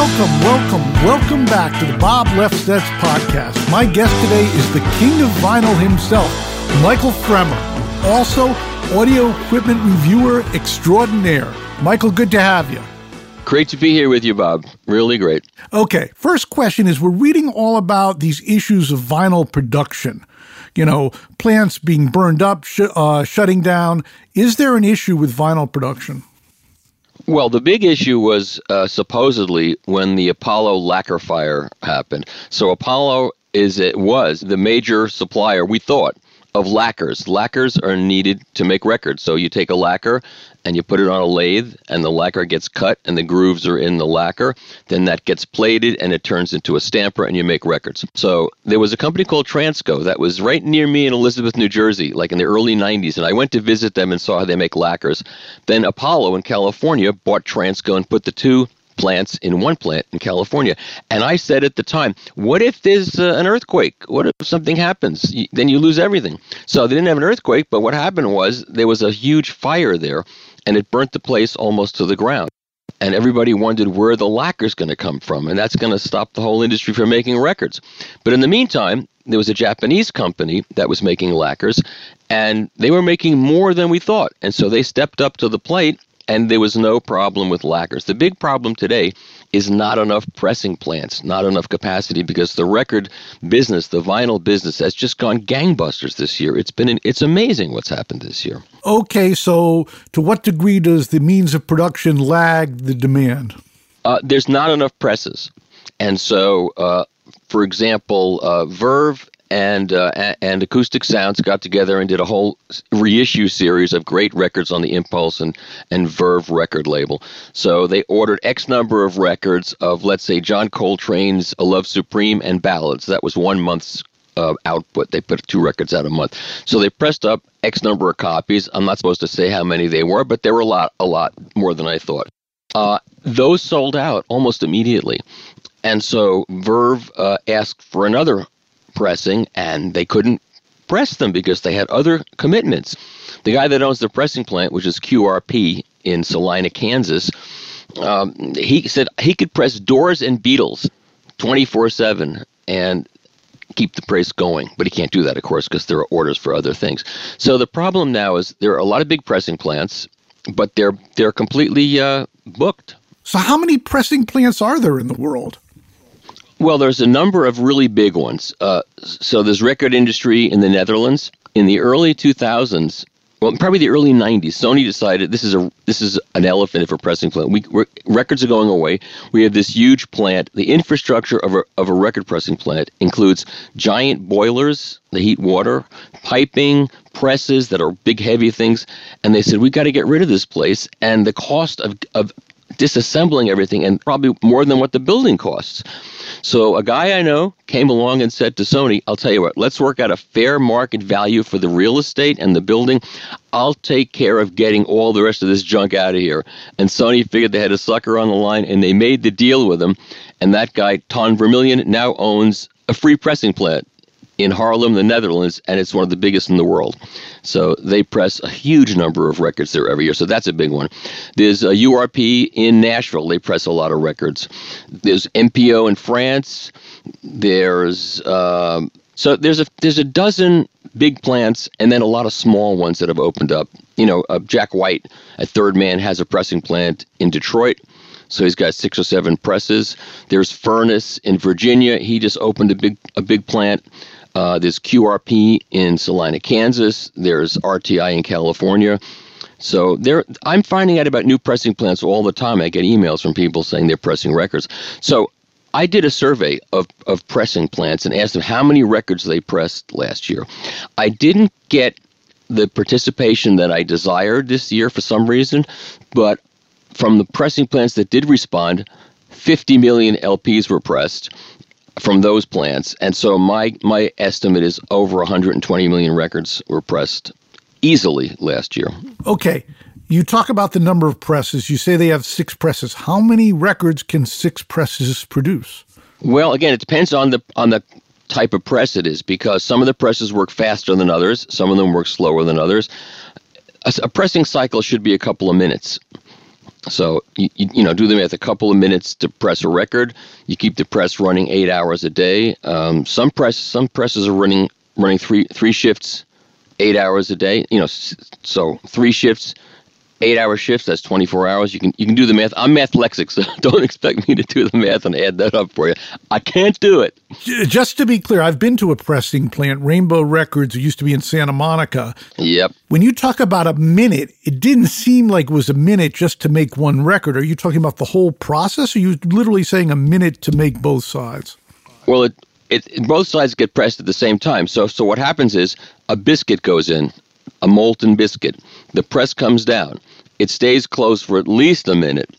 Welcome back to the Bob Lefsetz podcast. My guest today is the king of vinyl himself, Michael Fremer, also audio equipment reviewer extraordinaire. Michael, good to have you. Great to be here with you, Bob. Really great. Okay, first question is, we're reading all about these issues of vinyl production. You know, plants being burned up, shutting down. Is there an issue with vinyl production? Well, the big issue was supposedly when the Apollo lacquer fire happened. So Apollo was the major supplier, we thought, of lacquers. Lacquers are needed to make records. So you take a lacquer and you put it on a lathe, and the lacquer gets cut and the grooves are in the lacquer. Then that gets plated and it turns into a stamper and you make records. So there was a company called Transco that was right near me in Elizabeth, New Jersey, like in the early 90s. And I went to visit them and saw how they make lacquers. Then Apollo in California bought Transco and put the two plants in one plant in California. And I said at the time, what if there's an earthquake? What if something happens? Then you lose everything. So they didn't have an earthquake, but what happened was there was a huge fire there, and it burnt the place almost to the ground. And everybody wondered where the lacquer's going to come from, and that's going to stop the whole industry from making records. But in the meantime, there was a Japanese company that was making lacquers, and they were making more than we thought. And so they stepped up to the plate, and there was no problem with lacquers. The big problem today is not enough pressing plants, not enough capacity, because the record business, the vinyl business, has just gone gangbusters this year. It's amazing what's happened this year. Okay, so to what degree does the means of production lag the demand? There's not enough presses. And so, for example, Verve and Acoustic Sounds got together and did a whole reissue series of great records on the Impulse and Verve record label. So they ordered X number of records of, let's say, John Coltrane's A Love Supreme and Ballads. That was 1 month's output. They put 2 records out a month. So they pressed up X number of copies. I'm not supposed to say how many they were, but there were a lot more than I thought. Those sold out almost immediately. And so Verve asked for another pressing, and they couldn't press them because they had other commitments. The guy that owns the pressing plant, which is QRP in Salina, Kansas, he said he could press Doors and Beatles 24/7 and keep the price going. But he can't do that, of course, because there are orders for other things. So the problem now is there are a lot of big pressing plants, but they're completely booked. So how many pressing plants are there in the world? Well, there's a number of really big ones. So there's Record Industry in the Netherlands. In the early 2000s, well, probably the early 90s, Sony decided this is an elephant for pressing plant. Records are going away. We have this huge plant. The infrastructure of a record pressing plant includes giant boilers that heat water, piping, presses that are big, heavy things. And they said, we got to get rid of this place. And the cost of disassembling everything, and probably more than what the building costs. So a guy I know came along and said to Sony, I'll tell you what, let's work out a fair market value for the real estate and the building. I'll take care of getting all the rest of this junk out of here. And Sony figured they had a sucker on the line, and they made the deal with him. And that guy, Ton Vermeulen, now owns a free pressing plant in Haarlem, the Netherlands, and it's one of the biggest in the world. So they press a huge number of records there every year. So that's a big one. There's a URP in Nashville. They press a lot of records. There's MPO in France. There's a dozen big plants, and then a lot of small ones that have opened up. You know, Jack White at Third Man has a pressing plant in Detroit. So he's got 6 or 7 presses. There's Furnace in Virginia. He just opened a big plant. There's QRP in Salina, Kansas. There's RTI in California. So I'm finding out about new pressing plants all the time. I get emails from people saying they're pressing records. So I did a survey of pressing plants and asked them how many records they pressed last year. I didn't get the participation that I desired this year for some reason, but from the pressing plants that did respond, 50 million LPs were pressed from those plants. And so my estimate is over 120 million records were pressed easily last year. Okay. You talk about the number of presses. You say they have 6 presses. How many records can 6 presses produce? Well, again, it depends on the type of press it is, because some of the presses work faster than others. Some of them work slower than others. A pressing cycle should be a couple of minutes. So, you know, do the math, a couple of minutes to press a record. You keep the press running 8 hours a day. Some presses are running three shifts, 8 hours a day. You know, so 3 shifts, 8-hour shifts, that's 24 hours. You can do the math. I'm mathlexic, so don't expect me to do the math and add that up for you. I can't do it. Just to be clear, I've been to a pressing plant, Rainbow Records. It used to be in Santa Monica. Yep. When you talk about a minute, it didn't seem like it was a minute just to make one record. Are you talking about the whole process, or are you literally saying a minute to make both sides? Well, both sides get pressed at the same time. So what happens is a biscuit goes in, a molten biscuit. The press comes down. It stays closed for at least a minute.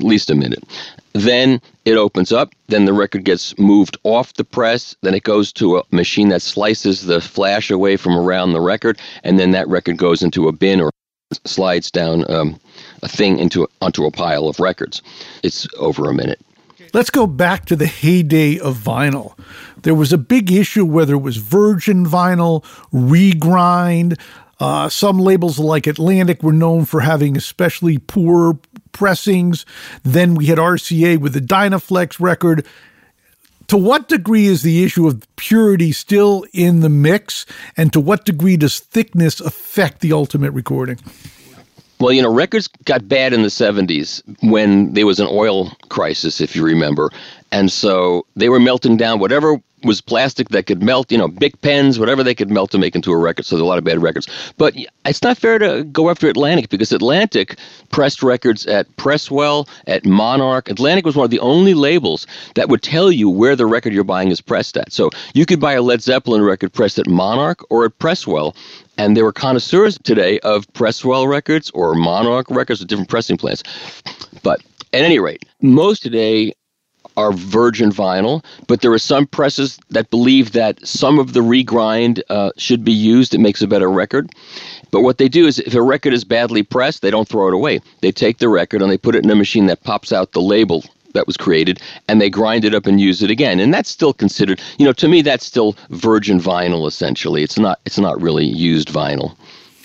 Then it opens up. Then the record gets moved off the press. Then it goes to a machine that slices the flash away from around the record. And then that record goes into a bin or slides down a thing onto a pile of records. It's over a minute. Let's go back to the heyday of vinyl. There was a big issue whether it was virgin vinyl, regrind. Some labels like Atlantic were known for having especially poor pressings. Then we had RCA with the Dynaflex record. To what degree is the issue of purity still in the mix? And to what degree does thickness affect the ultimate recording? Well, you know, records got bad in the 70s when there was an oil crisis, if you remember. And so they were melting down whatever was plastic that could melt, you know, Bic pens, whatever they could melt to make into a record. So there are a lot of bad records. But it's not fair to go after Atlantic, because Atlantic pressed records at Presswell, at Monarch. Atlantic was one of the only labels that would tell you where the record you're buying is pressed at. So you could buy a Led Zeppelin record pressed at Monarch or at Presswell. And there were connoisseurs today of Presswell records or Monarch records with different pressing plants. But at any rate, most today are virgin vinyl, but there are some presses that believe that some of the regrind should be used. It makes a better record. But what they do is, if a record is badly pressed, they don't throw it away. They take the record and they put it in a machine that pops out the label that was created, and they grind it up and use it again. And that's still considered, you know, to me, that's still virgin vinyl, essentially. It's not really used vinyl.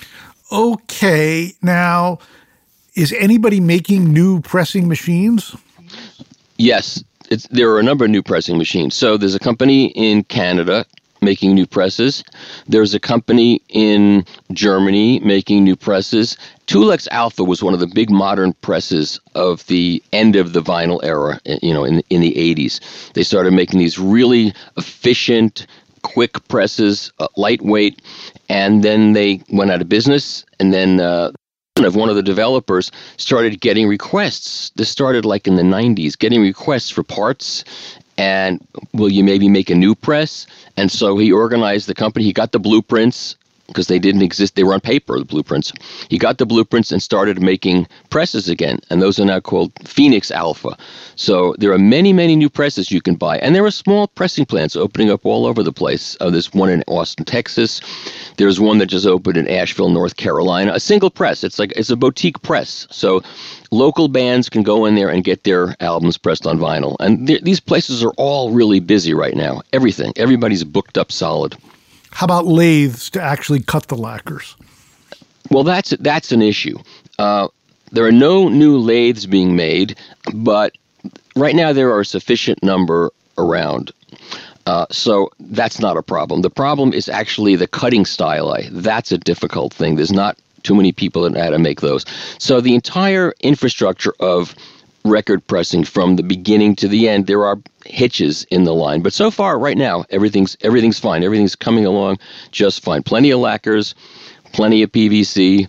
Okay. Now, is anybody making new pressing machines? Yes. There are a number of new pressing machines. So there's a company in Canada making new presses. There's a company in Germany making new presses. Tulex Alpha was one of the big modern presses of the end of the vinyl era, you know, in the 80s. They started making these really efficient, quick presses, lightweight, and then they went out of business, and then of one of the developers started getting requests. This started like in the 90s, getting requests for parts, and will you maybe make a new press? And so he organized the company. He got the blueprints, because they didn't exist. They were on paper, the blueprints. He got the blueprints and started making presses again, and those are now called Phoenix Alpha. So there are many, many new presses you can buy, and there are small pressing plants opening up all over the place. There's one in Austin, Texas. There's one that just opened in Asheville, North Carolina. A single press. It's a boutique press. So local bands can go in there and get their albums pressed on vinyl. And these places are all really busy right now. Everybody's booked up solid. How about lathes to actually cut the lacquers? Well, that's an issue. There are no new lathes being made, but right now there are a sufficient number around. So that's not a problem. The problem is actually the cutting styli. That's a difficult thing. There's not too many people that know how to make those. So the entire infrastructure of record pressing from the beginning to the end, there are hitches in the line. But so far, right now, everything's fine. Everything's coming along just fine. Plenty of lacquers, plenty of PVC,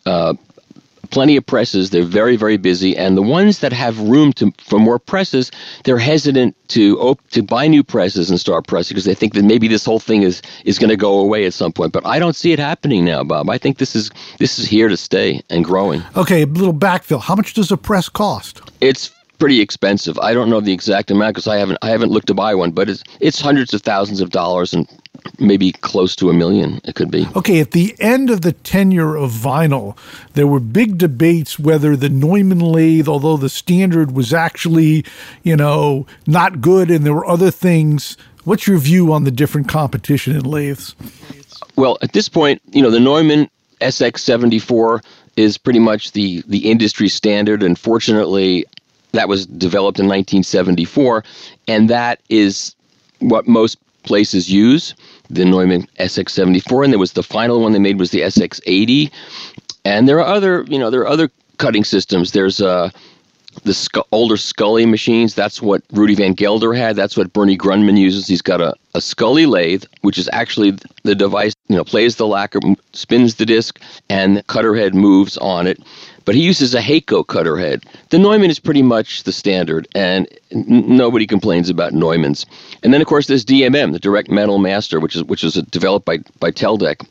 plenty of presses. They're very, very busy. And the ones that have room for more presses, they're hesitant to buy new presses and start pressing, because they think that maybe this whole thing is going to go away at some point. But I don't see it happening now, Bob. I think this is here to stay and growing. Okay, a little backfill. How much does a press cost? It's pretty expensive. I don't know the exact amount because I haven't looked to buy one, but it's hundreds of thousands of dollars and maybe close to $1 million. It could be. Okay, at the end of the tenure of vinyl, there were big debates whether the Neumann lathe, although the standard was actually, not good, and there were other things. What's your view on the different competition in lathes? Well, at this point, the Neumann SX74 is pretty much the industry standard. And fortunately, that was developed in 1974, and that is what most places use, the Neumann SX74. And there was the final one they made was the SX80. And there are other cutting systems. There's older Scully machines. That's what Rudy Van Gelder had. That's what Bernie Grundman uses. He's got a Scully lathe, which is actually the device, plays the lacquer, spins the disc, and the cutter head moves on it. But he uses a Heiko cutter head. The Neumann is pretty much the standard, and nobody complains about Neumanns. And then, of course, there's DMM, the Direct Metal Master, which was developed by Teldec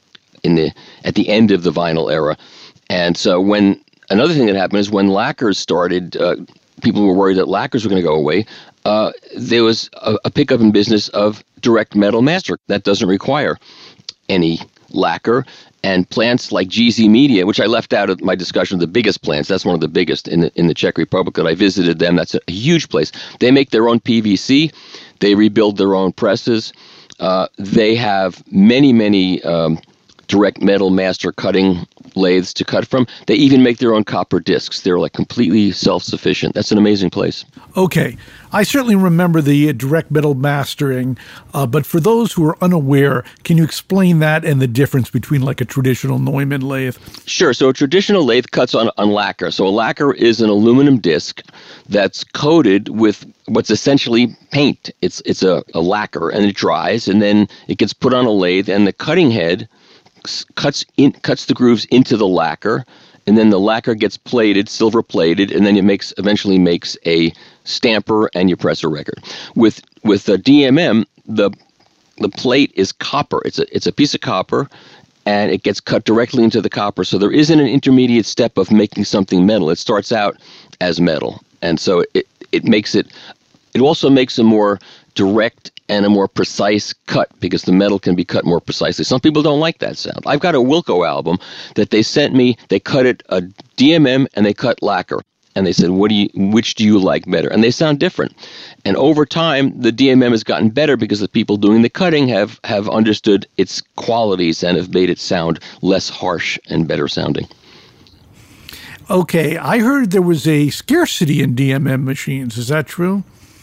at the end of the vinyl era. And so another thing that happened is when lacquers started, people were worried that lacquers were going to go away. There was a pickup in business of Direct Metal Master that doesn't require any lacquer. And plants like GZ Media, which I left out of my discussion of the biggest plants, that's one of the biggest in the Czech Republic that I visited them. That's a huge place. They make their own PVC. They rebuild their own presses. They have many Direct Metal Master cutting lathes to cut from. They even make their own copper discs. They're like completely self-sufficient. That's an amazing place. Okay. I certainly remember the Direct Metal Mastering, but for those who are unaware, can you explain that and the difference between like a traditional Neumann lathe? Sure. So a traditional lathe cuts on lacquer. So a lacquer is an aluminum disc that's coated with what's essentially paint. It's a lacquer, and it dries, and then it gets put on a lathe, and the cutting head cuts the grooves into the lacquer, and then the lacquer gets plated, silver plated, and then it eventually makes a stamper, and you press a record. With the DMM, the plate is copper. It's a piece of copper, and it gets cut directly into the copper. So there isn't an intermediate step of making something metal. It starts out as metal, and so it makes it. It also makes a more direct and a more precise cut, because the metal can be cut more precisely. Some people don't like that sound. I've got a Wilco album that they sent me. They cut it a DMM and they cut lacquer. And they said, which do you like better? And they sound different. And over time, the DMM has gotten better because the people doing the cutting have understood its qualities and have made it sound less harsh and better sounding. Okay, I heard there was a scarcity in DMM machines. Is that true?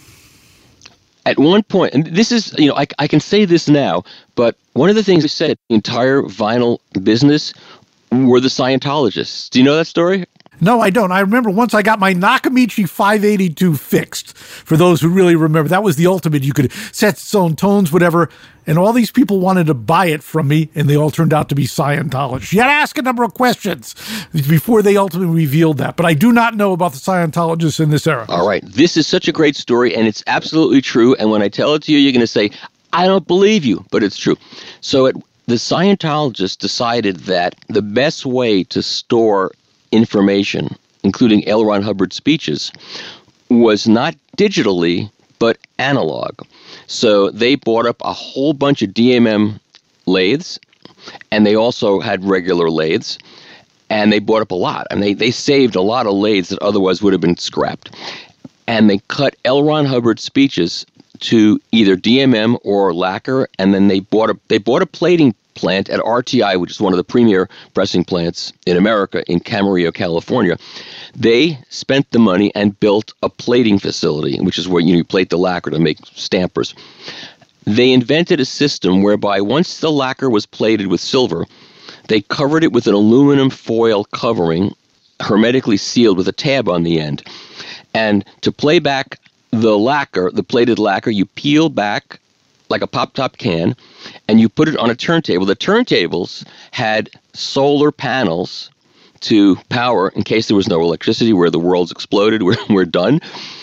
At one point, and this is, I can say this now, but one of the things we said at the entire vinyl business were the Scientologists. Do you know that story? No, I don't. I remember once I got my Nakamichi 582 fixed, for those who really remember. That was the ultimate. You could set its own tones, whatever, and all these people wanted to buy it from me, and they all turned out to be Scientologists. You had to ask a number of questions before they ultimately revealed that, but I do not know about the Scientologists in this era. All right. This is such a great story, and it's absolutely true, and when I tell it to you, you're going to say, I don't believe you, but it's true. So the Scientologists decided that the best way to store information, including L. Ron Hubbard's speeches, was not digitally, but analog. So they bought up a whole bunch of DMM lathes, and they also had regular lathes, and they bought up a lot. And they saved a lot of lathes that otherwise would have been scrapped. And they cut L. Ron Hubbard's speeches to either DMM or lacquer, and then they bought a plating plant at RTI, which is one of the premier pressing plants in America, in Camarillo, California. They spent the money and built a plating facility, which is where you plate the lacquer to make stampers. They invented a system whereby once the lacquer was plated with silver, they covered it with an aluminum foil covering, hermetically sealed with a tab on the end. And to play back the lacquer, the plated lacquer, you peel back like a pop-top can, and you put it on a turntable. The turntables had solar panels to power in case there was no electricity, where the world's exploded, we're done.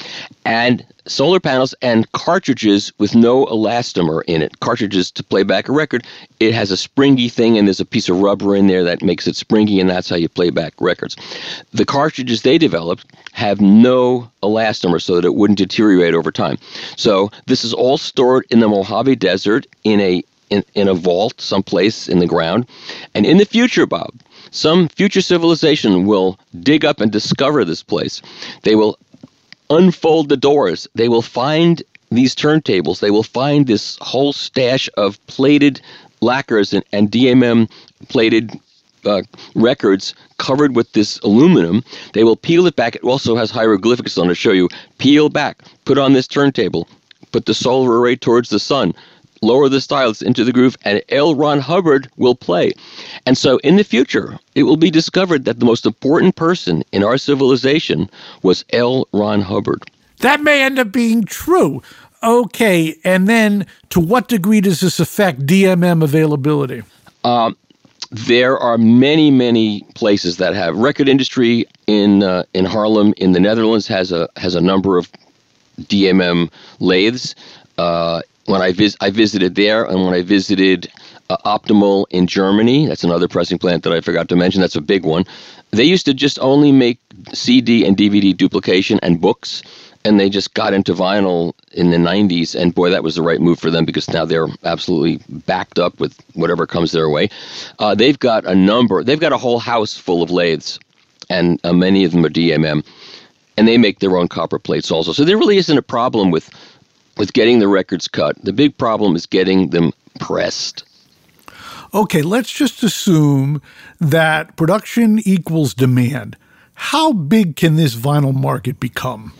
And solar panels and cartridges with no elastomer in it. Cartridges to play back a record. It has a springy thing, and there's a piece of rubber in there that makes it springy, and that's how you play back records. The cartridges they developed have no elastomer so that it wouldn't deteriorate over time. So this is all stored in the Mojave Desert in a vault someplace in the ground. And in the future, Bob, some future civilization will dig up and discover this place. They will unfold the doors. They will find these turntables. They will find this whole stash of plated lacquers and DMM plated records covered with this aluminum. They will peel it back. It also has hieroglyphics on it to show you, peel back, put on this turntable, put the solar array towards the sun, lower the stylus into the groove, and L. Ron Hubbard will play. And so in the future, it will be discovered that the most important person in our civilization was L. Ron Hubbard. That may end up being true. Okay, and then to what degree does this affect DMM availability? There are many, many places that have. Record industry in Haarlem in the Netherlands has a number of DMM lathes. When I visited there, and when I visited Optimal in Germany, that's another pressing plant that I forgot to mention. That's a big one. They used to just only make CD and DVD duplication and books, and they just got into vinyl in the 90s, and boy, that was the right move for them because now they're absolutely backed up with whatever comes their way. They've got a whole house full of lathes, and many of them are DMM, and they make their own copper plates also. So there really isn't a problem with getting the records cut. The big problem is getting them pressed. Okay, let's just assume that production equals demand. How big can this vinyl market become?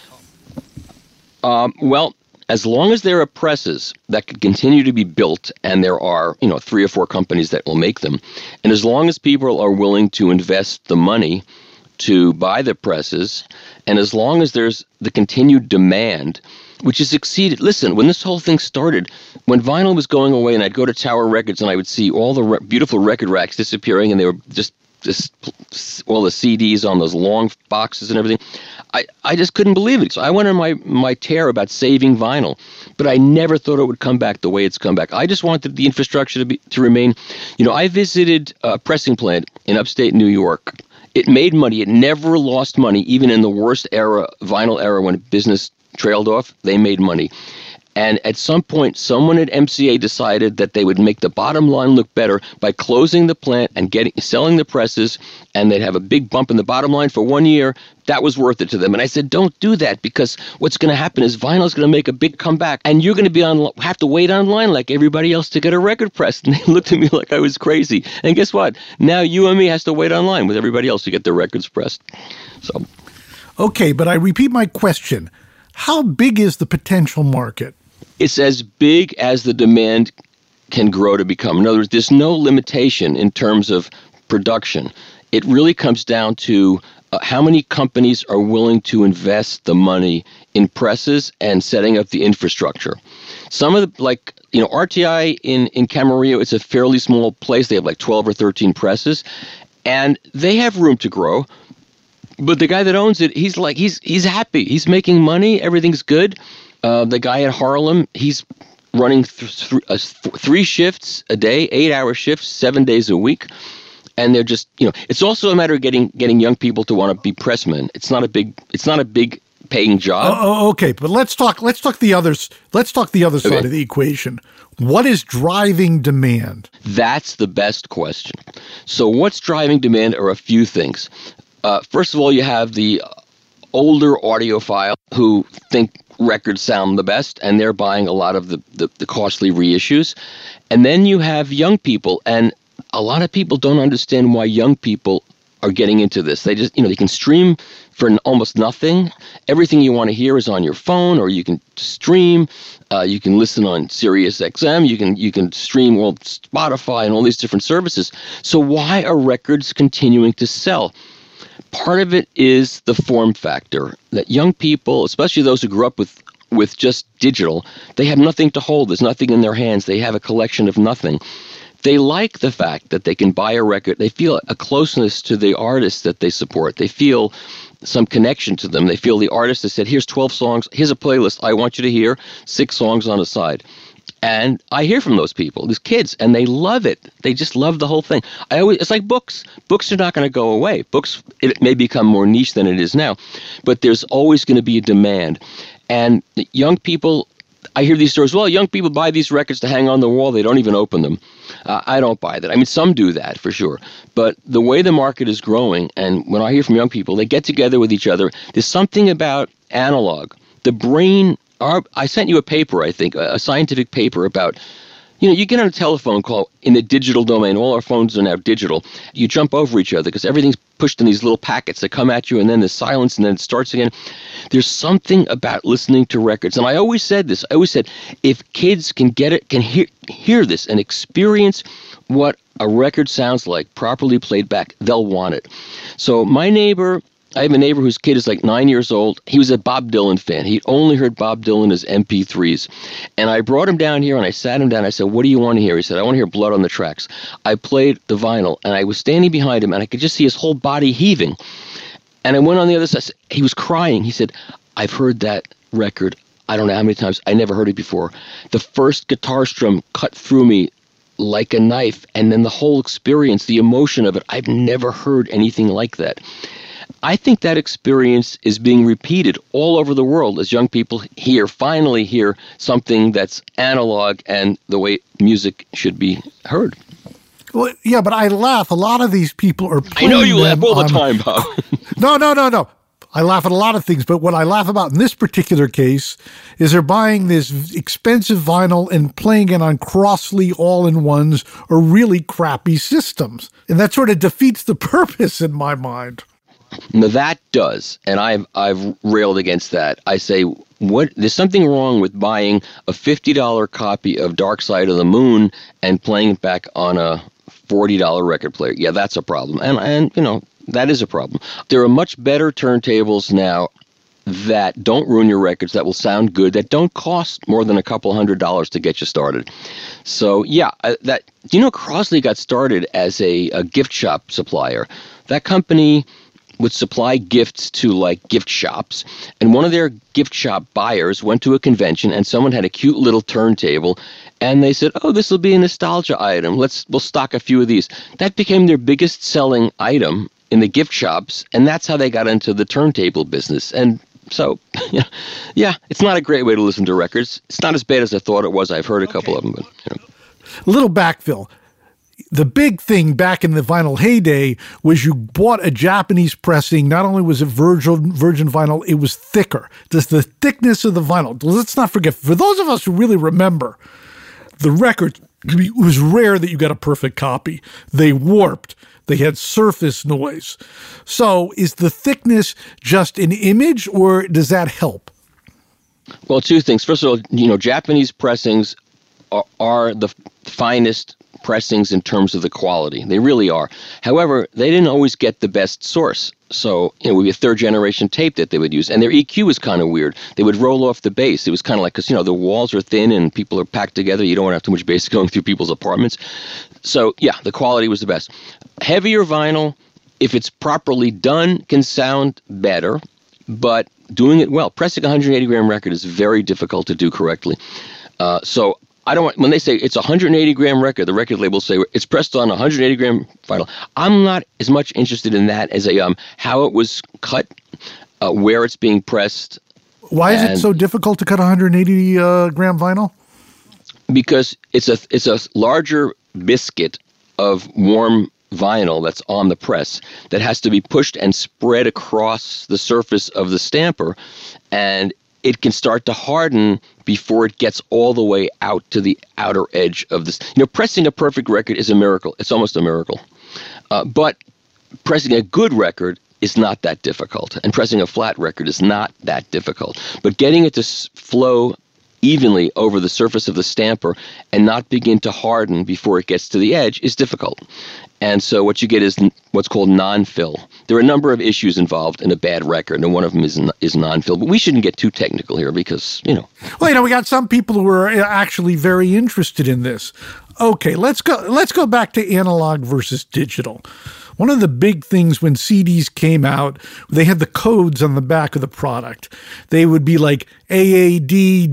Well, as long as there are presses that can continue to be built, and there are, 3 or 4 companies that will make them, and as long as people are willing to invest the money to buy the presses, and as long as there's the continued demand, which has exceeded. Listen, when this whole thing started, when vinyl was going away, and I'd go to Tower Records and I would see all the beautiful record racks disappearing, and they were just all the CDs on those long boxes and everything, I just couldn't believe it. So I went on my tear about saving vinyl, but I never thought it would come back the way it's come back. I just wanted the infrastructure to remain. I visited a pressing plant in upstate New York. It made money. It never lost money, even in the worst vinyl era when business trailed off. They made money. And at some point, someone at MCA decided that they would make the bottom line look better by closing the plant and selling the presses, and they'd have a big bump in the bottom line for 1 year. That was worth it to them. And I said, don't do that, because what's going to happen is vinyl is going to make a big comeback, and you're going to have to wait online like everybody else to get a record pressed. And they looked at me like I was crazy. And guess what? Now you and me has to wait online with everybody else to get their records pressed. So, okay, but I repeat my question. How big is the potential market? It's as big as the demand can grow to become. In other words, there's no limitation in terms of production. It really comes down to how many companies are willing to invest the money in presses and setting up the infrastructure. Some of the, RTI in Camarillo, it's a fairly small place. They have 12 or 13 presses, and they have room to grow. But the guy that owns it, he's happy. He's making money. Everything's good. The guy at Haarlem, he's running 3 shifts a day, 8-hour shifts, 7 days a week. And they're just, it's also a matter of getting young people to want to be pressmen. It's not a big paying job. Okay, but let's talk the others. Let's talk the other side of the equation. What is driving demand? That's the best question. So what's driving demand are a few things. First of all, you have the older audiophile who think records sound the best, and they're buying a lot of the costly reissues. And then you have young people, and a lot of people don't understand why young people are getting into this. They just, they can stream for almost nothing. Everything you want to hear is on your phone, or you can stream. You can listen on Sirius XM. You can stream Spotify and all these different services. So why are records continuing to sell? Part of it is the form factor, that young people, especially those who grew up with just digital, they have nothing to hold. There's nothing in their hands. They have a collection of nothing. They like the fact that they can buy a record. They feel a closeness to the artist that they support. They feel some connection to them. They feel the artist has said, here's 12 songs, here's a playlist I want you to hear, 6 songs on the side. And I hear from those people, these kids, and they love it. They just love the whole thing. It's like books. Books are not going to go away. Books, it may become more niche than it is now, but there's always going to be a demand. And young people, I hear these stories, well, young people buy these records to hang on the wall. They don't even open them. I don't buy that. I mean, some do that for sure. But the way the market is growing, and when I hear from young people, they get together with each other. There's something about analog. The brain, I sent you a paper, I think, a scientific paper about You get on a telephone call in the digital domain. All our phones are now digital. You jump over each other because everything's pushed in these little packets that come at you, and then there's silence, and then it starts again. There's something about listening to records. And I always said this. I always said, if kids can get it, can hear this and experience what a record sounds like properly played back, they'll want it. So I have a neighbor whose kid is like 9 years old. He was a Bob Dylan fan. He'd only heard Bob Dylan as MP3s. And I brought him down here and I sat him down. I said, what do you want to hear? He said, I want to hear Blood on the Tracks. I played the vinyl and I was standing behind him and I could just see his whole body heaving. And I went on the other side. He was crying. He said, I've heard that record. I don't know how many times. I never heard it before. The first guitar strum cut through me like a knife. And then the whole experience, the emotion of it, I've never heard anything like that. I think that experience is being repeated all over the world as young people finally hear something that's analog and the way music should be heard. Well, yeah, but I laugh. A lot of these people are playing I know you laugh all the time, Bob. No. I laugh at a lot of things, but what I laugh about in this particular case is they're buying this expensive vinyl and playing it on Crossley all-in-ones or really crappy systems. And that sort of defeats the purpose in my mind. Now that does, and I've railed against that. I say, there's something wrong with buying a $50 copy of Dark Side of the Moon and playing it back on a $40 record player. Yeah, that's a problem, and that is a problem. There are much better turntables now that don't ruin your records, that will sound good, that don't cost more than a couple $100 to get you started. So yeah, Crossley got started as a gift shop supplier. That company would supply gifts to like gift shops, and one of their gift shop buyers went to a convention and someone had a cute little turntable and they said, oh, this will be a nostalgia item, we'll stock a few of these. That became their biggest selling item in the gift shops, and that's how they got into the turntable business. And so yeah, it's not a great way to listen to records. It's not as bad as I thought it was. I've heard a couple of them, but A little backfill. The big thing back in the vinyl heyday was you bought a Japanese pressing. Not only was it virgin vinyl, it was thicker. Just the thickness of the vinyl. Let's not forget, for those of us who really remember, the record, it was rare that you got a perfect copy. They warped. They had surface noise. So is the thickness just an image, or does that help? Well, two things. First of all, Japanese pressings are the finest pressings in terms of the quality. They really are. However, they didn't always get the best source. So, it would be a third-generation tape that they would use. And their EQ was kind of weird. They would roll off the bass. It was kind of like, because, the walls are thin and people are packed together. You don't want to have too much bass going through people's apartments. So, yeah, the quality was the best. Heavier vinyl, if it's properly done, can sound better, but doing it well. Pressing a 180-gram record is very difficult to do correctly. So I don't want, when they say it's a 180-gram record, the record labels say it's pressed on a 180-gram vinyl. I'm not as much interested in that as how it was cut, where it's being pressed. Why is it so difficult to cut 180-gram vinyl? Because it's a larger biscuit of warm vinyl that's on the press that has to be pushed and spread across the surface of the stamper, and it can start to harden before it gets all the way out to the outer edge of this. Pressing a perfect record is a miracle. It's almost a miracle. But pressing a good record is not that difficult. And pressing a flat record is not that difficult. But getting it to flow evenly over the surface of the stamper and not begin to harden before it gets to the edge is difficult. And so what you get is what's called non-fill. There are a number of issues involved in a bad record, and one of them is non-fill. But we shouldn't get too technical here because, Well, we got some people who are actually very interested in this. Okay, let's go back to analog versus digital. One of the big things when CDs came out, they had the codes on the back of the product. They would be like AAD,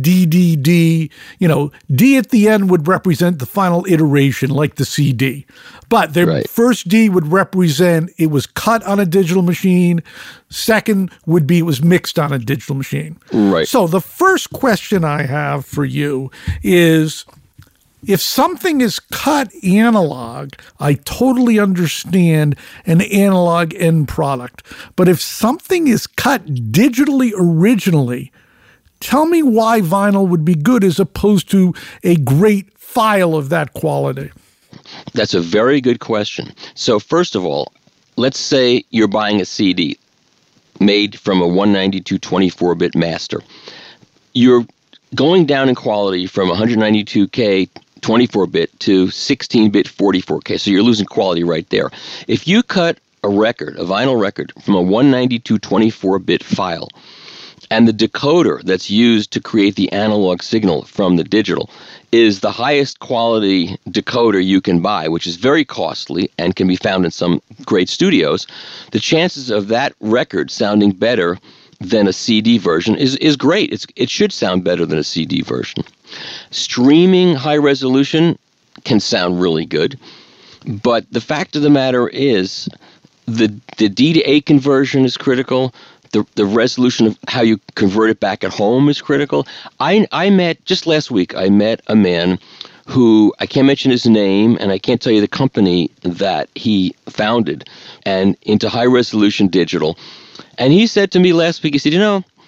DDD. D at the end would represent the final iteration, like the CD. But their first D would represent it was cut on a digital machine. Second would be it was mixed on a digital machine. Right. So the first question I have for you is, if something is cut analog, I totally understand an analog end product. But if something is cut digitally originally, tell me why vinyl would be good as opposed to a great file of that quality? That's a very good question. So first of all, let's say you're buying a CD made from a 192 24-bit master. You're going down in quality from 192K 24-bit to 16-bit 44K. So you're losing quality right there. If you cut a vinyl record, from a 192 24-bit file, and the decoder that's used to create the analog signal from the digital is the highest quality decoder you can buy, which is very costly and can be found in some great studios, the chances of that record sounding better than a CD version is great. It should sound better than a CD version. Streaming high resolution can sound really good, but the fact of the matter is the D to A conversion is critical. The resolution of how you convert it back at home is critical. I met, just last week, I met a man who, I can't mention his name, and I can't tell you the company that he founded, and into high-resolution digital. And he said to me last week, he said,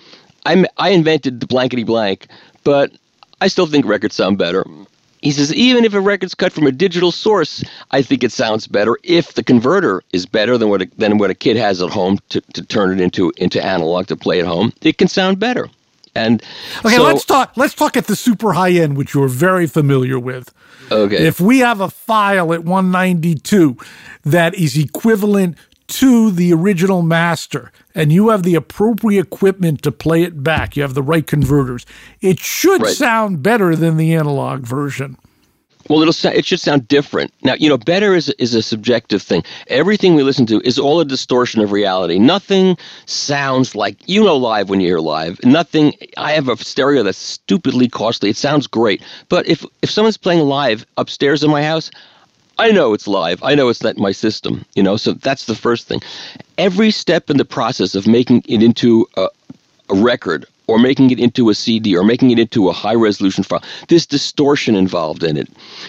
I invented the blankety blank, but I still think records sound better. He says, even if a record's cut from a digital source, I think it sounds better if the converter is better than what a kid has at home to turn it into analog to play at home. It can sound better. And okay, let's talk at the super high end, which you're very familiar with. Okay. If we have a file at 192 that is equivalent to the original master, and you have the appropriate equipment to play it back, you have the right converters, it should sound better than the analog version. Well, it should sound different. Now, better is a subjective thing. Everything we listen to is all a distortion of reality. Nothing sounds like, live when you hear live. Nothing, I have a stereo that's stupidly costly. It sounds great. But if someone's playing live upstairs in my house, I know it's live. I know it's not my system, so that's the first thing. Every step in the process of making it into a record, or making it into a CD, or making it into a high-resolution file, there's distortion involved in it.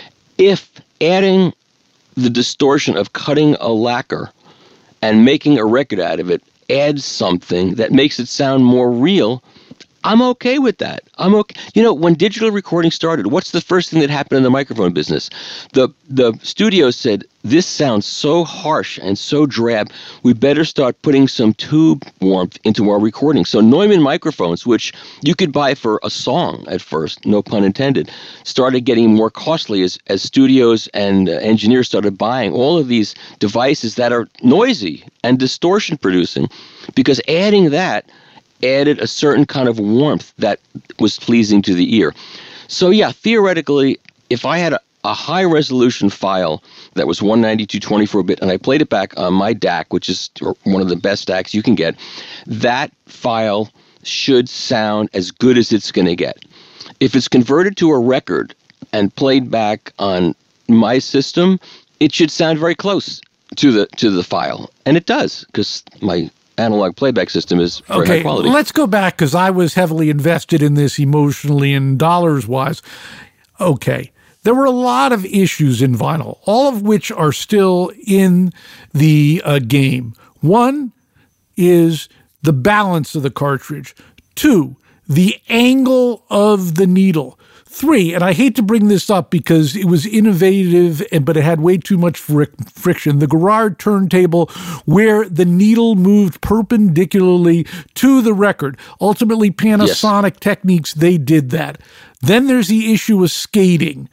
If adding the distortion of cutting a lacquer and making a record out of it adds something that makes it sound more real, I'm okay with that. I'm okay. When digital recording started, what's the first thing that happened in the microphone business? The studio said, this sounds so harsh and so drab, we better start putting some tube warmth into our recording. So Neumann microphones, which you could buy for a song at first, no pun intended, started getting more costly as studios and engineers started buying all of these devices that are noisy and distortion producing, because adding that added a certain kind of warmth that was pleasing to the ear. So yeah, theoretically, if I had a high-resolution file that was 192 24-bit, and I played it back on my DAC, which is one of the best DACs you can get, that file should sound as good as it's going to get. If it's converted to a record and played back on my system, it should sound very close to the file. And it does, because my analog playback system is very high quality. Let's go back, because I was heavily invested in this emotionally and dollars-wise. Okay, there were a lot of issues in vinyl, all of which are still in the game. One is the balance of the cartridge. Two, the angle of the needle. Three, and I hate to bring this up because it was innovative, but it had way too much friction, the Garrard turntable where the needle moved perpendicularly to the record. Ultimately, Panasonic Techniques, they did that. Then there's the issue of skating.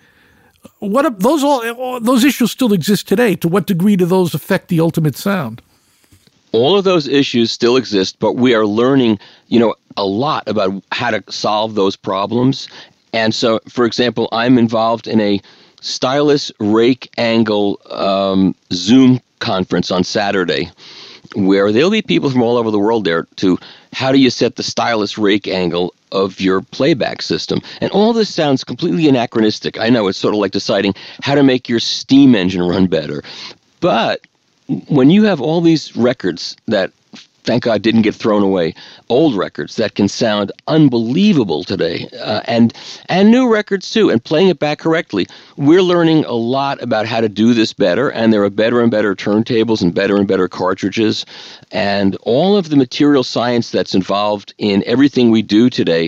Those issues still exist today. To what degree do those affect the ultimate sound? All of those issues still exist, but we are learning, a lot about how to solve those problems. And so, for example, I'm involved in a stylus rake angle Zoom conference on Saturday, where there'll be people from all over the world there to how do you set the stylus rake angle of your playback system. And all this sounds completely anachronistic. I know it's sort of like deciding how to make your steam engine run better. But when you have all these records that, thank God, didn't get thrown away, old records that can sound unbelievable today, and new records too, and playing it back correctly, we're learning a lot about how to do this better, and there are better and better turntables and better cartridges, and all of the material science that's involved in everything we do today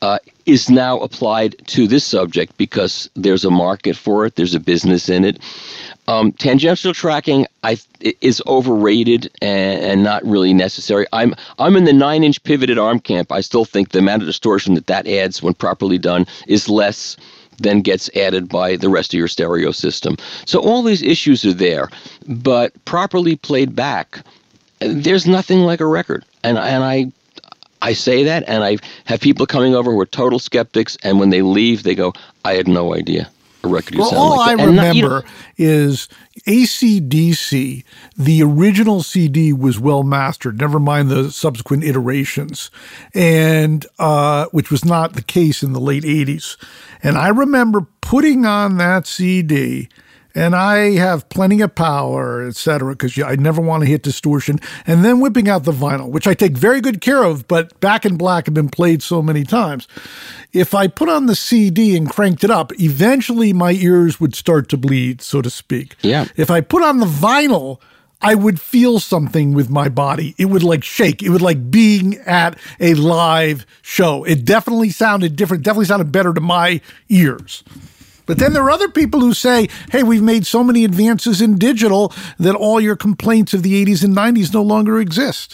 is now applied to this subject because there's a market for it, there's a business in it. Tangential tracking is overrated and not really necessary. I'm in the 9-inch pivoted arm camp. I still think the amount of distortion that adds when properly done is less than gets added by the rest of your stereo system. So all these issues are there, but properly played back, there's nothing like a record. And I say that, and I have people coming over who are total skeptics, and when they leave, they go, I had no idea a record could sound all like that. I remember is AC/DC, the original CD was well mastered, never mind the subsequent iterations, and which was not the case in the late 80s. And I remember putting on that CD, and I have plenty of power, et cetera, because I never want to hit distortion, and then whipping out the vinyl, which I take very good care of, but Back in Black had been played so many times. If I put on the CD and cranked it up, eventually my ears would start to bleed, so to speak. Yeah. If I put on the vinyl, I would feel something with my body. It would like shake. It would like being at a live show. It definitely sounded different, definitely sounded better to my ears. But then there are other people who say, hey, we've made so many advances in digital that all your complaints of the 80s and 90s no longer exist.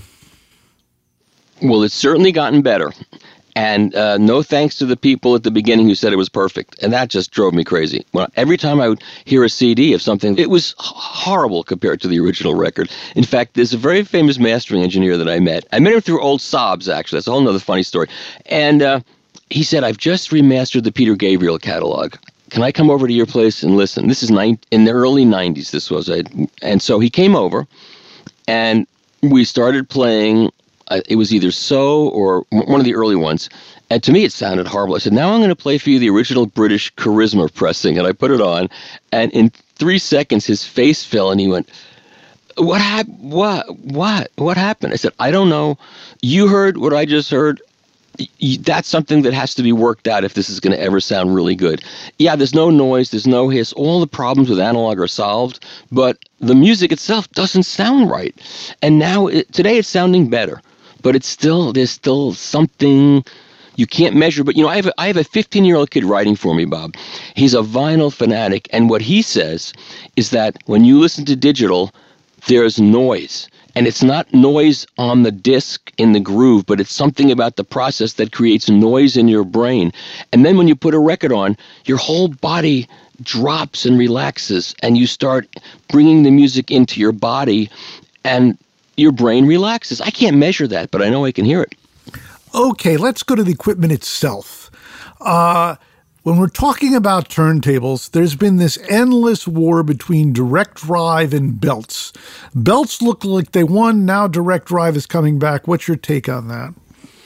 Well, it's certainly gotten better. And no thanks to the people at the beginning who said it was perfect. And that just drove me crazy. Every time I would hear a CD of something, it was horrible compared to the original record. In fact, there's a very famous mastering engineer that I met. I met him through old Sobs, actually. That's a whole other funny story. And he said, I've just remastered the Peter Gabriel catalog. Can I come over to your place and listen? This is in the early 90s, this was. And so he came over, and we started playing. It was either So or one of the early ones. And to me, it sounded horrible. I said, now I'm going to play for you the original British Charisma pressing. And I put it on. And in 3 seconds, his face fell and he went, what happened? I said, I don't know. You heard what I just heard. That's something that has to be worked out if this is going to ever sound really good. Yeah, there's no noise, there's no hiss. All the problems with analog are solved, but the music itself doesn't sound right. And now, today it's sounding better, but there's still something you can't measure. But, I have a 15-year-old kid writing for me, Bob. He's a vinyl fanatic, and what he says is that when you listen to digital, there's noise. And it's not noise on the disc in the groove, but it's something about the process that creates noise in your brain. And then when you put a record on, your whole body drops and relaxes, and you start bringing the music into your body, and your brain relaxes. I can't measure that, but I know I can hear it. Okay, let's go to the equipment itself. When we're talking about turntables, there's been this endless war between direct drive and belts. Belts look like they won, now direct drive is coming back. What's your take on that?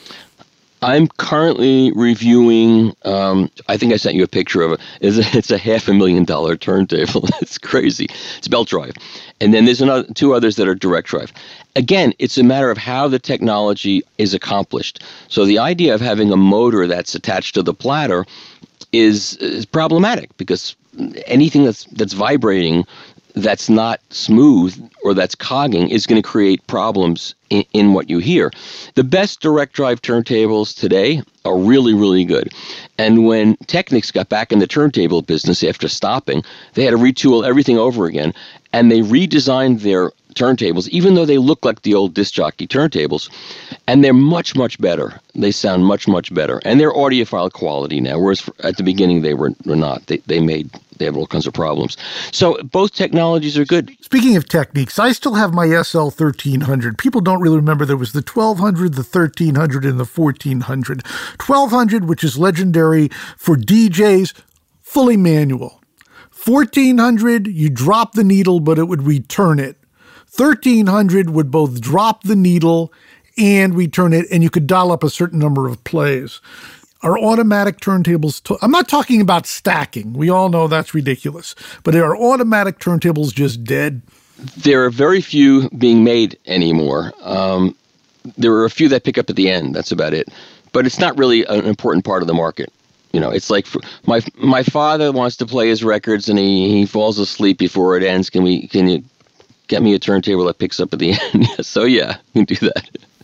I'm currently reviewing, I think I sent you a picture of it. It's a $500,000 turntable. It's crazy. It's belt drive. And then there's two others that are direct drive. Again, it's a matter of how the technology is accomplished. So the idea of having a motor that's attached to the platter is problematic, because anything that's vibrating that's not smooth or that's cogging is going to create problems in what you hear. The best direct drive turntables today are really, really good. And when Technics got back in the turntable business after stopping, they had to retool everything over again, and they redesigned their turntables, even though they look like the old disc jockey turntables, and they're much, much better. They sound much, much better, and they're audiophile quality now, whereas at the beginning they were not. They have all kinds of problems. So both technologies are good. Speaking of Techniques, I still have my SL1300. People don't really remember there was the 1200, the 1300, and the 1400. 1200, which is legendary for DJs, fully manual. 1400, you drop the needle, but it would return it. 1300 would both drop the needle and return it, and you could dial up a certain number of plays. Are automatic turntables, I'm not talking about stacking. We all know that's ridiculous. But are automatic turntables just dead? There are very few being made anymore. There are a few that pick up at the end. That's about it. But it's not really an important part of the market. It's like my father wants to play his records and he falls asleep before it ends. Can you get me a turntable that picks up at the end? So yeah, we can do that.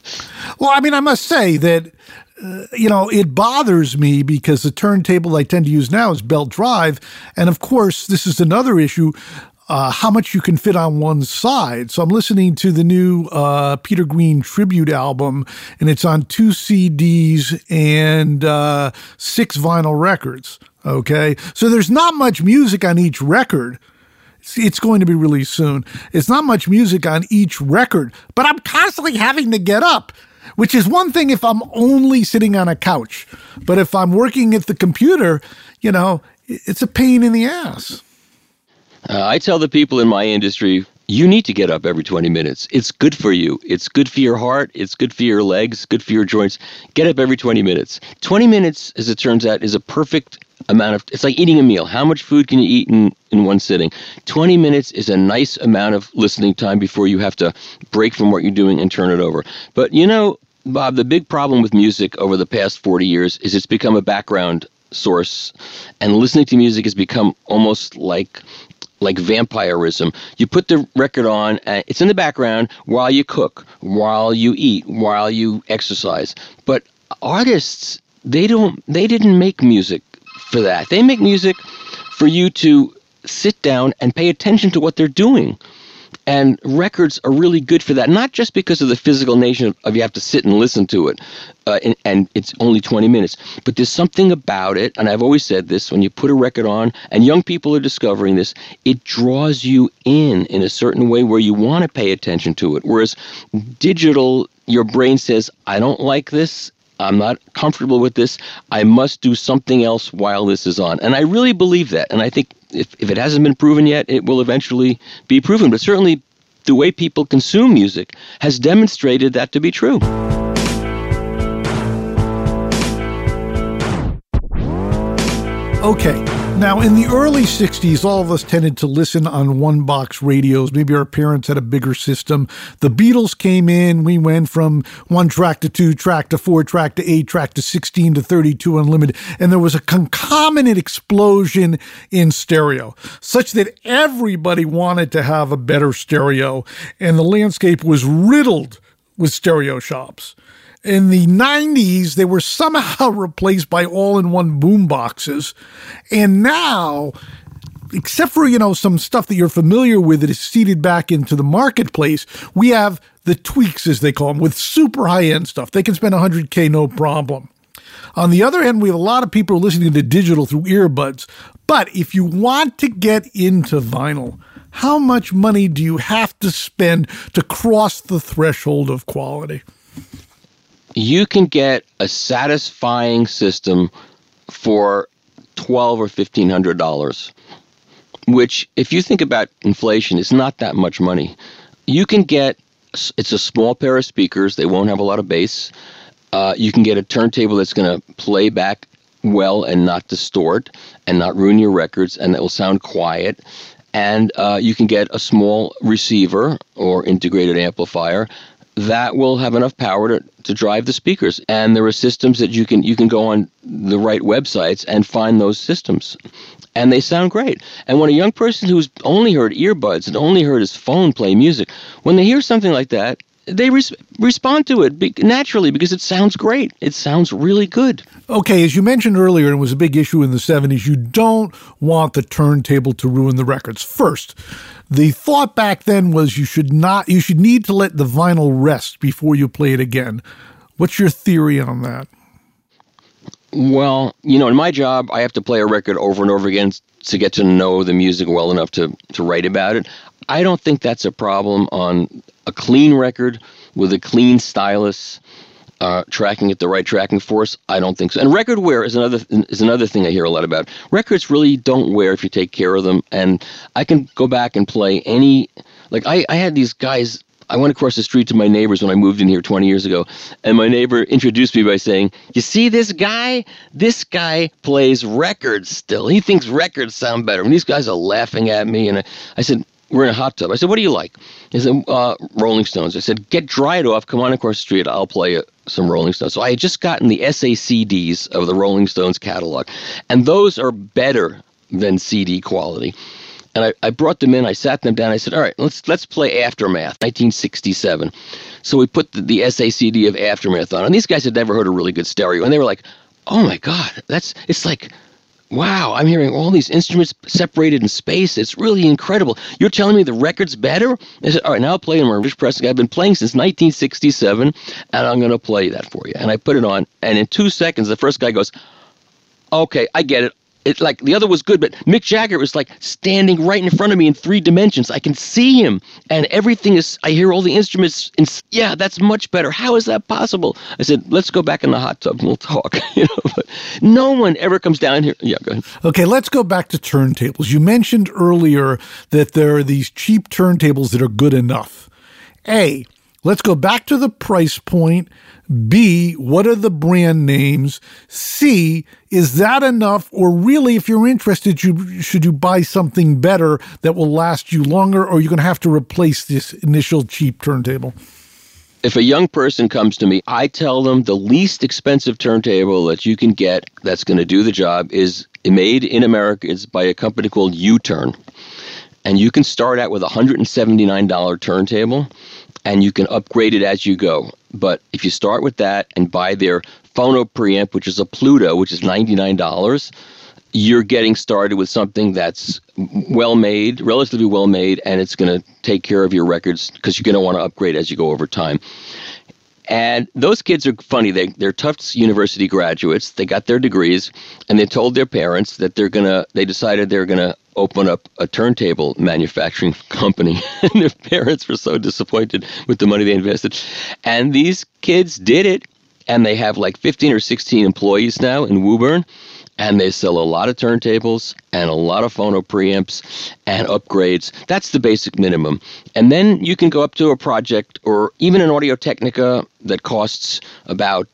Well, I mean, I must say that, it bothers me because the turntable I tend to use now is belt drive. And of course, this is another issue, how much you can fit on one side. So I'm listening to the new Peter Green tribute album, and it's on 2 CDs and 6 vinyl records. Okay. So there's not much music on each record. It's going to be released soon. It's not much music on each record, but I'm constantly having to get up, which is one thing if I'm only sitting on a couch. But if I'm working at the computer, it's a pain in the ass. I tell the people in my industry, you need to get up every 20 minutes. It's good for you. It's good for your heart. It's good for your legs, good for your joints. Get up every 20 minutes. 20 minutes, as it turns out, is a perfect amount of, it's like eating a meal. How much food can you eat in one sitting? 20 minutes is a nice amount of listening time before you have to break from what you're doing and turn it over. But Bob, the big problem with music over the past 40 years is it's become a background source, and listening to music has become almost like vampirism. You put the record on, and it's in the background while you cook, while you eat, while you exercise. But artists, they didn't make music for that. They make music for you to sit down and pay attention to what they're doing. And records are really good for that, not just because of the physical nature of you have to sit and listen to it, and it's only 20 minutes. But there's something about it, and I've always said this, when you put a record on, and young people are discovering this, it draws you in a certain way where you want to pay attention to it. Whereas digital, your brain says, I don't like this, I'm not comfortable with this, I must do something else while this is on. And I really believe that, and I think if it hasn't been proven yet, it will eventually be proven. But certainly the way people consume music has demonstrated that to be true. Okay. Now, in the early 60s, all of us tended to listen on one-box radios. Maybe our parents had a bigger system. The Beatles came in. We went from 1 track to 2 track to 4 track to 8 track to 16 to 32 unlimited. And there was a concomitant explosion in stereo, such that everybody wanted to have a better stereo. And the landscape was riddled with stereo shops. In the 90s, they were somehow replaced by all-in-one boom boxes. And now, except for, some stuff that you're familiar with that is seeded back into the marketplace, we have the tweaks, as they call them, with super high-end stuff. They can spend $100K, no problem. On the other hand, we have a lot of people listening to digital through earbuds. But if you want to get into vinyl, how much money do you have to spend to cross the threshold of quality? You can get a satisfying system for $1,200 or $1,500, which, if you think about inflation, is not that much money. You can get, it's a small pair of speakers. They won't have a lot of bass. You can get a turntable that's going to play back well and not distort and not ruin your records, and that will sound quiet. And you can get a small receiver or integrated amplifier that will have enough power to drive the speakers. And there are systems that you can go on the right websites and find those systems. And they sound great. And when a young person who's only heard earbuds and only heard his phone play music, when they hear something like that, they respond to it naturally because it sounds great. It sounds really good. Okay, as you mentioned earlier, and it was a big issue in the 70s, you don't want the turntable to ruin the records. First, the thought back then was you should need to let the vinyl rest before you play it again. What's your theory on that? Well, in my job, I have to play a record over and over again to get to know the music well enough to write about it. I don't think that's a problem on a clean record with a clean stylus tracking at the right tracking force. I don't think so. And record wear is another thing I hear a lot about. Records really don't wear if you take care of them. And I can go back and play any, like I had these guys. I went across the street to my neighbors when I moved in here 20 years ago, and my neighbor introduced me by saying, "You see this guy? This guy plays records still. He thinks records sound better." And these guys are laughing at me, and I said, we're in a hot tub. I said, "What do you like?" He said, "Rolling Stones." I said, "Get dried off. Come on across the street. I'll play some Rolling Stones." So I had just gotten the SACDs of the Rolling Stones catalog, and those are better than CD quality. And I brought them in. I sat them down. I said, all right, let's play Aftermath, 1967. So we put the SACD of Aftermath on. And these guys had never heard a really good stereo. And they were like, oh, my God, it's like, wow, I'm hearing all these instruments separated in space. It's really incredible. You're telling me the record's better? I said, all right, now I'll play my Rich Preston. I've been playing since 1967, and I'm going to play that for you. And I put it on. And in 2 seconds, the first guy goes, okay, I get it. It's like the other was good, but Mick Jagger was like standing right in front of me in 3 dimensions. I can see him, and everything is. I hear all the instruments. Yeah, that's much better. How is that possible? I said, let's go back in the hot tub and we'll talk. But no one ever comes down here. Yeah, go ahead. Okay, let's go back to turntables. You mentioned earlier that there are these cheap turntables that are good enough. A, let's go back to the price point. B, what are the brand names? C, is that enough? Or really, if you're interested, should you buy something better that will last you longer, or you're going to have to replace this initial cheap turntable? If a young person comes to me, I tell them the least expensive turntable that you can get that's going to do the job is made in America. It's by a company called U-Turn. And you can start out with a $179 turntable, and you can upgrade it as you go. But if you start with that and buy their phono preamp, which is a Pluto, which is $99, you're getting started with something that's well-made, relatively well-made, and it's going to take care of your records because you're going to want to upgrade as you go over time. And those kids are funny. They're Tufts University graduates. They got their degrees, and they told their parents that they decided they're going to open up a turntable manufacturing company. And their parents were so disappointed with the money they invested. And these kids did it, and they have like 15 or 16 employees now in Woburn. And they sell a lot of turntables and a lot of phono preamps and upgrades. That's the basic minimum. And then you can go up to a project or even an Audio-Technica that costs about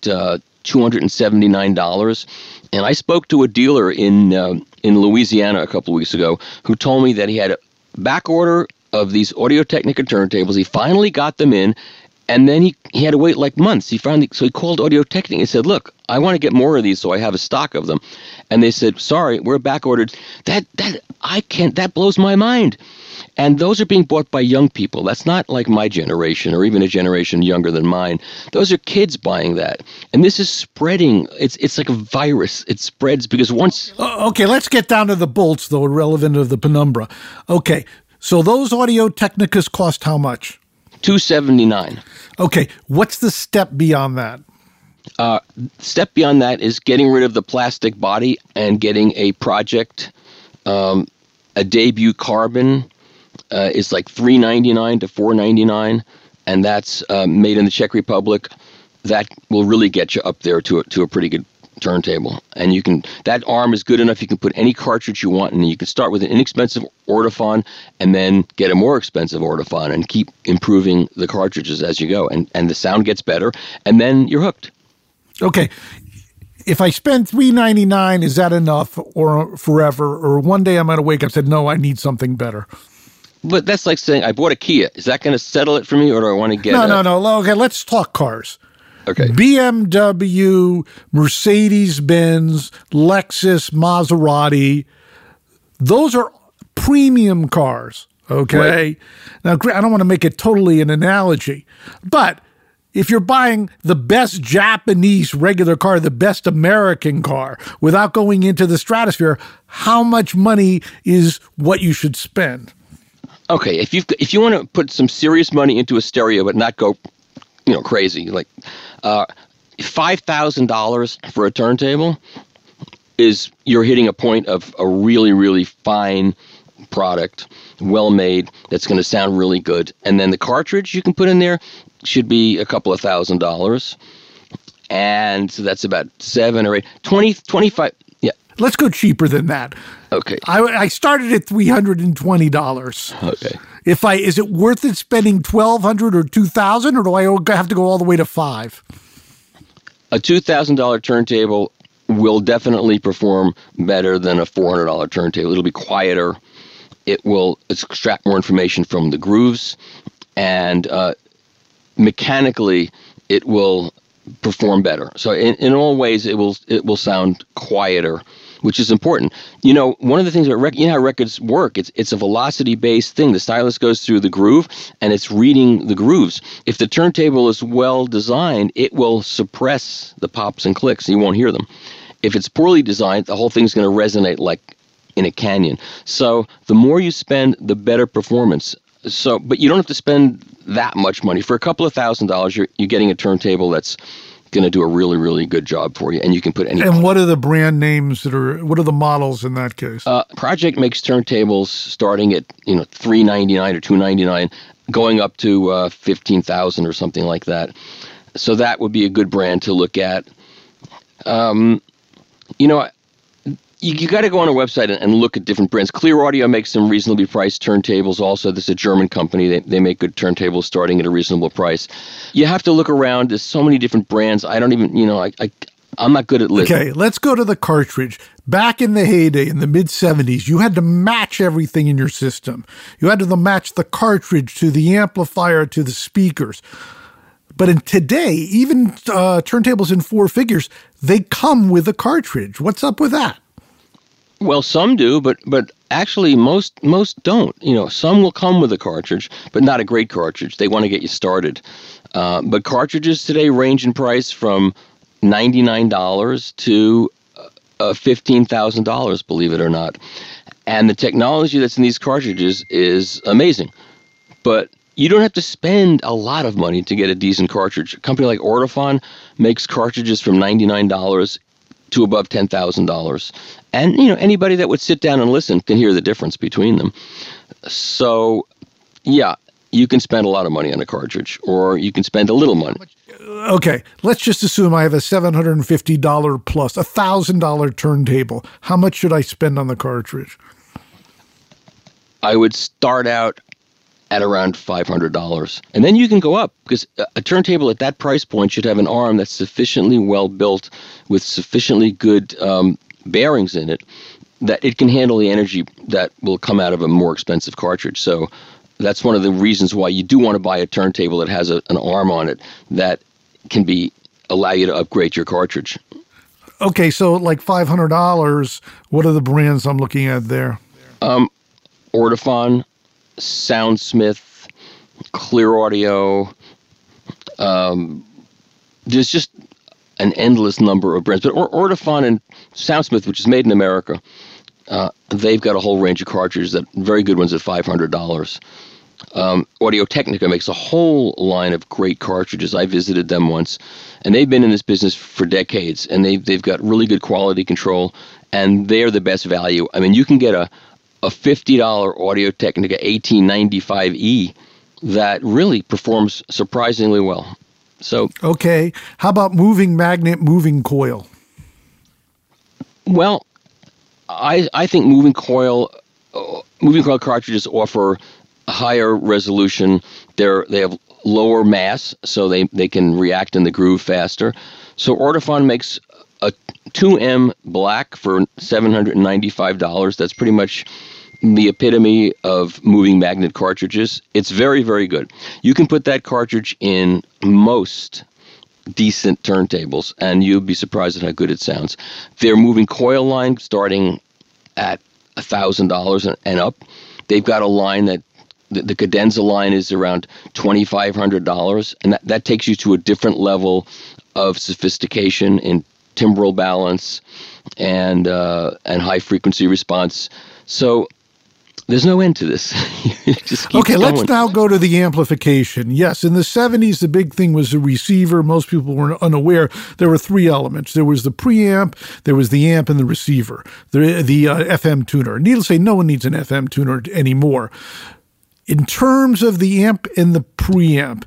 $279. And I spoke to a dealer in Louisiana a couple of weeks ago who told me that he had a back order of these Audio-Technica turntables. He finally got them in. And then he had to wait like months. So he called Audio-Technica and said, look, I want to get more of these so I have a stock of them. And they said, sorry, we're back ordered. That blows my mind. And those are being bought by young people. That's not like my generation or even a generation younger than mine. Those are kids buying that. And this is spreading. It's like a virus. It spreads because once... Okay, let's get down to the bolts, though, irrelevant of the penumbra. Okay, so those Audio-Technicas cost how much? $279. Okay, what's the step beyond that? Step beyond that is getting rid of the plastic body and getting a project. A debut carbon is like $399 to $499, and that's made in the Czech Republic. That will really get you up there to a pretty good turntable. And that arm is good enough. You can put any cartridge you want, and you can start with an inexpensive Ortophon and then get a more expensive Ortophon and keep improving the cartridges as you go. And the sound gets better, and then you're hooked. Okay. If I spend $399, is that enough or forever? Or one day I'm going to wake up and say, no, I need something better. But that's like saying, I bought a Kia. Is that going to settle it for me, or do I want to get No. Okay, let's talk cars. Okay. BMW, Mercedes-Benz, Lexus, Maserati, those are premium cars, okay? Right. Now, I don't want to make it totally an analogy, but if you're buying the best Japanese regular car, the best American car, without going into the stratosphere, how much money is what you should spend? Okay, if you want to put some serious money into a stereo but not go crazy, like $5,000 for a turntable is you're hitting a point of a really, really fine product, well made, that's going to sound really good. And then the cartridge you can put in there should be a couple of $1,000. And so that's about 7 or 8, 20, 25. Yeah. Let's go cheaper than that. Okay. I started at $320. Okay. Is it worth it spending $1,200 or $2,000, or do I have to go all the way to $5,000? A $2,000 turntable will definitely perform better than a $400 turntable. It'll be quieter. It will extract more information from the grooves, and mechanically, it will perform better. So in all ways, it will sound quieter which is important. You know, one of the things about you know how records work, it's a velocity-based thing. The stylus goes through the groove, and it's reading the grooves. If the turntable is well designed, it will suppress the pops and clicks. You won't hear them. If it's poorly designed, the whole thing's going to resonate like in a canyon. So the more you spend, the better performance. So, but you don't have to spend that much money. For a couple of $1,000s, you're getting a turntable that's going to do a really, really good job for you, and you can put any. And what are the brand names what are the models in that case? Project makes turntables starting at $399 or $299, going up to $15,000 or something like that. So that would be a good brand to look at. You got to go on a website and look at different brands. Clear Audio makes some reasonably priced turntables also. This is a German company. They make good turntables starting at a reasonable price. You have to look around. There's so many different brands. I don't even, I'm not good at listing. Okay, let's go to the cartridge. Back in the heyday, in the mid-'70s, you had to match everything in your system. You had to match the cartridge to the amplifier to the speakers. But today, even turntables in 4 figures, they come with a cartridge. What's up with that? Well, some do, but actually most don't. Some will come with a cartridge, but not a great cartridge. They want to get you started. But cartridges today range in price from $99 to $15,000, believe it or not. And the technology that's in these cartridges is amazing. But you don't have to spend a lot of money to get a decent cartridge. A company like Ortofon makes cartridges from $99 to above $10,000. And, anybody that would sit down and listen can hear the difference between them. So, yeah, you can spend a lot of money on a cartridge, or you can spend a little money. Okay, let's just assume I have a $750 plus $1,000 turntable. How much should I spend on the cartridge? I would start out at around $500. And then you can go up, because a turntable at that price point should have an arm that's sufficiently well built with sufficiently good bearings in it that it can handle the energy that will come out of a more expensive cartridge. So that's one of the reasons why you do want to buy a turntable that has an arm on it that can allow you to upgrade your cartridge. Okay, so like $500, what are the brands I'm looking at there? Ortofon, Soundsmith, Clear Audio. There's just an endless number of brands. But Ortofon and Soundsmith, which is made in America, they've got a whole range of cartridges, very good ones at $500. Audio-Technica makes a whole line of great cartridges. I visited them once, and they've been in this business for decades, and they've got really good quality control, and they're the best value. I mean, you can get a $50 Audio-Technica 1895E that really performs surprisingly well. So, okay, how about moving magnet, moving coil? Well, I think moving coil cartridges offer a higher resolution. They have lower mass, so they can react in the groove faster. So Ortofon makes a 2M black for $795. That's pretty much the epitome of moving magnet cartridges. It's very, very good. You can put that cartridge in most decent turntables, and you'll be surprised at how good it sounds. Their moving coil line starting at $1,000 and up. They've got a line that the cadenza line is around $2,500, and that takes you to a different level of sophistication in timbral balance and high frequency response. So there's no end to this. Okay, let's now go to the amplification. Yes, in the 70s, the big thing was the receiver. Most people were unaware. There were 3 elements. There was the preamp, there was the amp, and the receiver, the FM tuner. Needless to say, no one needs an FM tuner anymore. In terms of the amp and the preamp,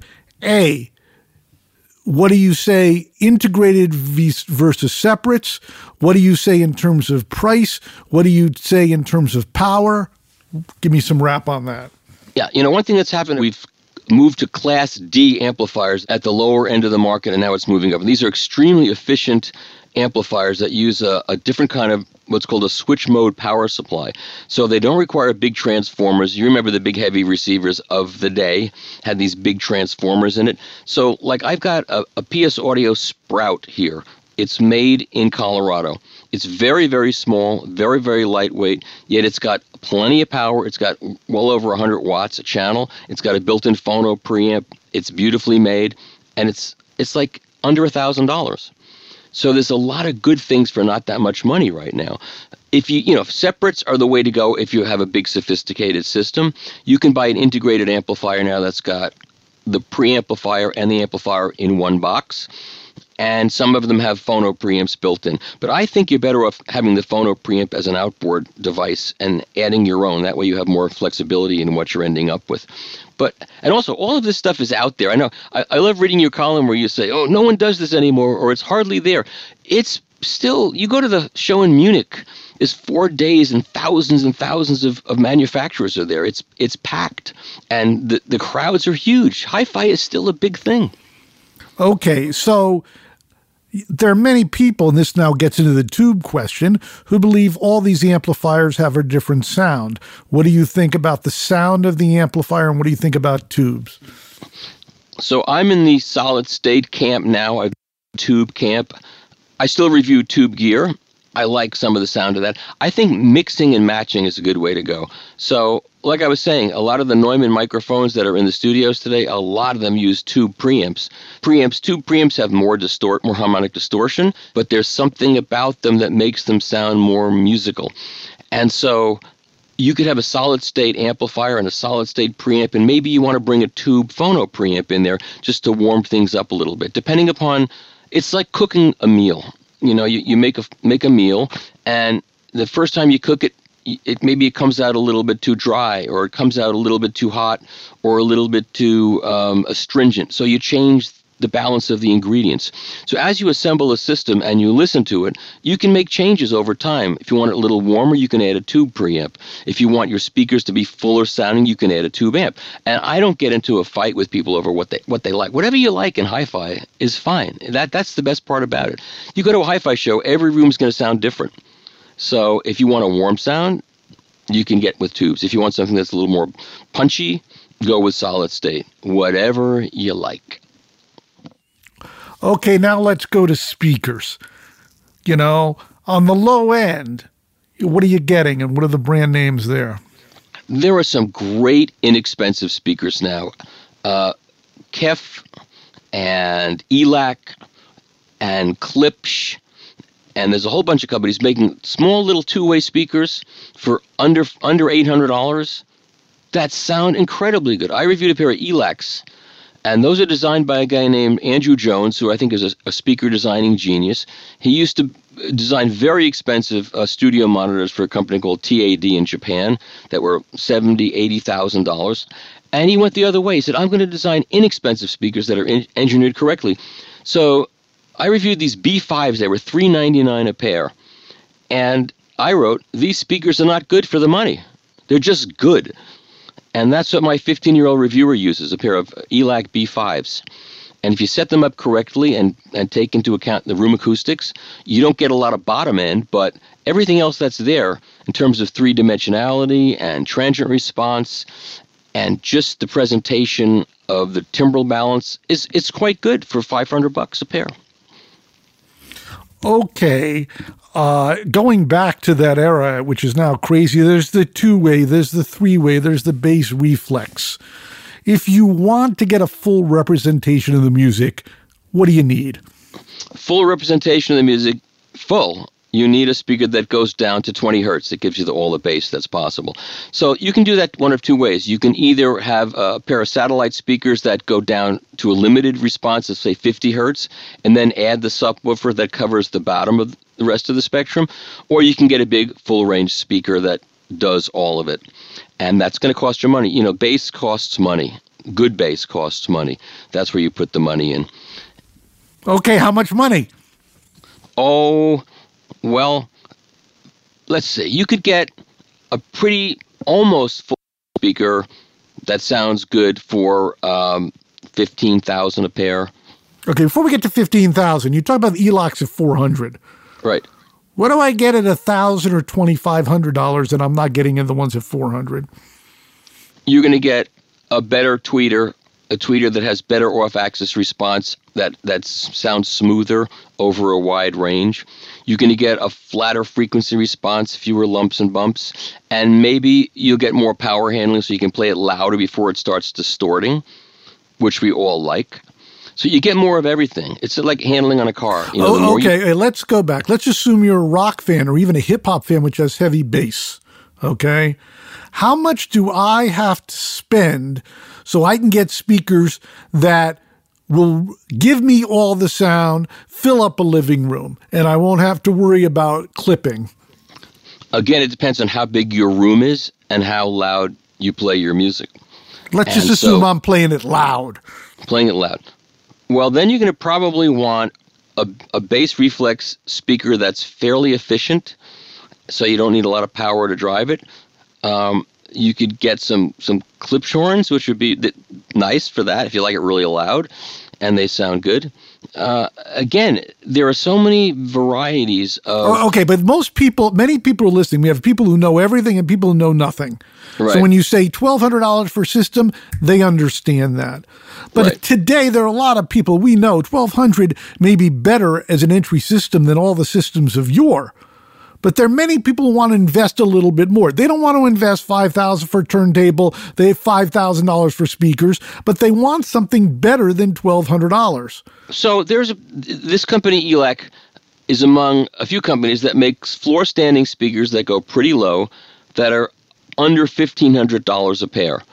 what do you say integrated versus separates? What do you say in terms of price? What do you say in terms of power? Give me some wrap on that. Yeah, one thing that's happened, we've moved to Class D amplifiers at the lower end of the market, and now it's moving up. And these are extremely efficient amplifiers that use a different kind of what's called a switch mode power supply. So they don't require big transformers. You remember the big heavy receivers of the day had these big transformers in it. So like I've got a PS Audio Sprout here. It's made in Colorado. It's very, very small, very, very lightweight, yet it's got plenty of power. It's got well over 100 watts a channel. It's got a built-in phono preamp. It's beautifully made, and it's like under $1,000. So there's a lot of good things for not that much money right now. If separates are the way to go if you have a big sophisticated system. You can buy an integrated amplifier now that's got the preamplifier and the amplifier in one box. And some of them have phono preamps built in. But I think you're better off having the phono preamp as an outboard device and adding your own. That way you have more flexibility in what you're ending up with. And also, all of this stuff is out there. I know, I love reading your column where you say, oh, no one does this anymore, or it's hardly there. It's still, you go to the show in Munich, it's 4 days and thousands of manufacturers are there. It's packed, and the crowds are huge. Hi-fi is still a big thing. Okay, so there are many people, and this now gets into the tube question, who believe all these amplifiers have a different sound. What do you think about the sound of the amplifier, and what do you think about tubes? So I'm in the solid state camp now, a tube camp. I still review tube gear. I like some of the sound of that. I think mixing and matching is a good way to go. So, like I was saying, a lot of the Neumann microphones that are in the studios today, a lot of them use tube preamps. Tube preamps have more harmonic distortion, but there's something about them that makes them sound more musical. And so you could have a solid-state amplifier and a solid-state preamp, and maybe you want to bring a tube phono preamp in there just to warm things up a little bit. Depending upon, it's like cooking a meal. You make a meal, and the first time you cook it, maybe it comes out a little bit too dry, or it comes out a little bit too hot, or a little bit too astringent. So you change the balance of the ingredients. So as you assemble a system and you listen to it, you can make changes over time. If you want it a little warmer, you can add a tube preamp. If you want your speakers to be fuller sounding, you can add a tube amp. And I don't get into a fight with people over what they like. Whatever you like in hi-fi is fine. That's the best part about it. You go to a hi-fi show, every room's going to sound different. So if you want a warm sound, you can get with tubes. If you want something that's a little more punchy, go with solid state. Whatever you like. Okay, now let's go to speakers. On the low end, what are you getting, and what are the brand names there? There are some great inexpensive speakers now. Kef and ELAC and Klipsch, and there's a whole bunch of companies making small little two-way speakers for under $800 that sound incredibly good. I reviewed a pair of ELACs, and those are designed by a guy named Andrew Jones, who I think is a speaker designing genius. He used to design very expensive studio monitors for a company called TAD in Japan that were $70,000, $80,000. And he went the other way. He said, I'm going to design inexpensive speakers that are engineered correctly. So I reviewed these B5s. They were $399 a pair. And I wrote, these speakers are not good for the money. They're just good. And that's what my 15-year-old reviewer uses, a pair of ELAC B5s. And if you set them up correctly and take into account the room acoustics, you don't get a lot of bottom end, but everything else that's there in terms of three-dimensionality and transient response and just the presentation of the timbral balance, it's quite good for $500 a pair. Okay. Going back to that era, which is now crazy, there's the two-way, there's the three-way, there's the bass reflex. If you want to get a full representation of the music, what do you need? Full representation of the music, you need a speaker that goes down to 20 hertz. That gives you all the bass that's possible. So you can do that one of two ways. You can either have a pair of satellite speakers that go down to a limited response of, say, 50 hertz, and then add the subwoofer that covers the bottom of the rest of the spectrum, or you can get a big full-range speaker that does all of it. And that's going to cost you money. Bass costs money. Good bass costs money. That's where you put the money in. Okay, how much money? Oh, well, let's see. You could get a pretty almost full speaker that sounds good for $15,000 a pair. Okay, before we get to $15,000, you talk about the ELACs at $400. Right. What do I get at $1,000 or $2,500 and I'm not getting in the ones at $400? You're going to get a better tweeter, a tweeter that has better off-axis response that sounds smoother over a wide range. You're going to get a flatter frequency response, fewer lumps and bumps, and maybe you'll get more power handling so you can play it louder before it starts distorting, which we all like. So you get more of everything. It's like handling on a car. Okay, let's go back. Let's assume you're a rock fan or even a hip-hop fan which has heavy bass, okay? How much do I have to spend so I can get speakers that will give me all the sound, fill up a living room, and I won't have to worry about clipping? Again, it depends on how big your room is and how loud you play your music. Let's just assume I'm playing it loud. Playing it loud. Well, then you're going to probably want a bass reflex speaker that's fairly efficient, so you don't need a lot of power to drive it. You could get some Klipschorns, which would be nice for that if you like it really loud and they sound good. Again, there are so many varieties of... Okay, but many people are listening. We have people who know everything and people who know nothing. Right. So when you say $1,200 for a system, they understand that. But Today, there are a lot of people we know $1,200 may be better as an entry system than all the systems of yore. But there are many people who want to invest a little bit more. They don't want to invest $5,000 for a turntable. They have $5,000 for speakers, but they want something better than $1,200. So this company, ELAC, is among a few companies that makes floor standing speakers that go pretty low that are under $1,500 a pair.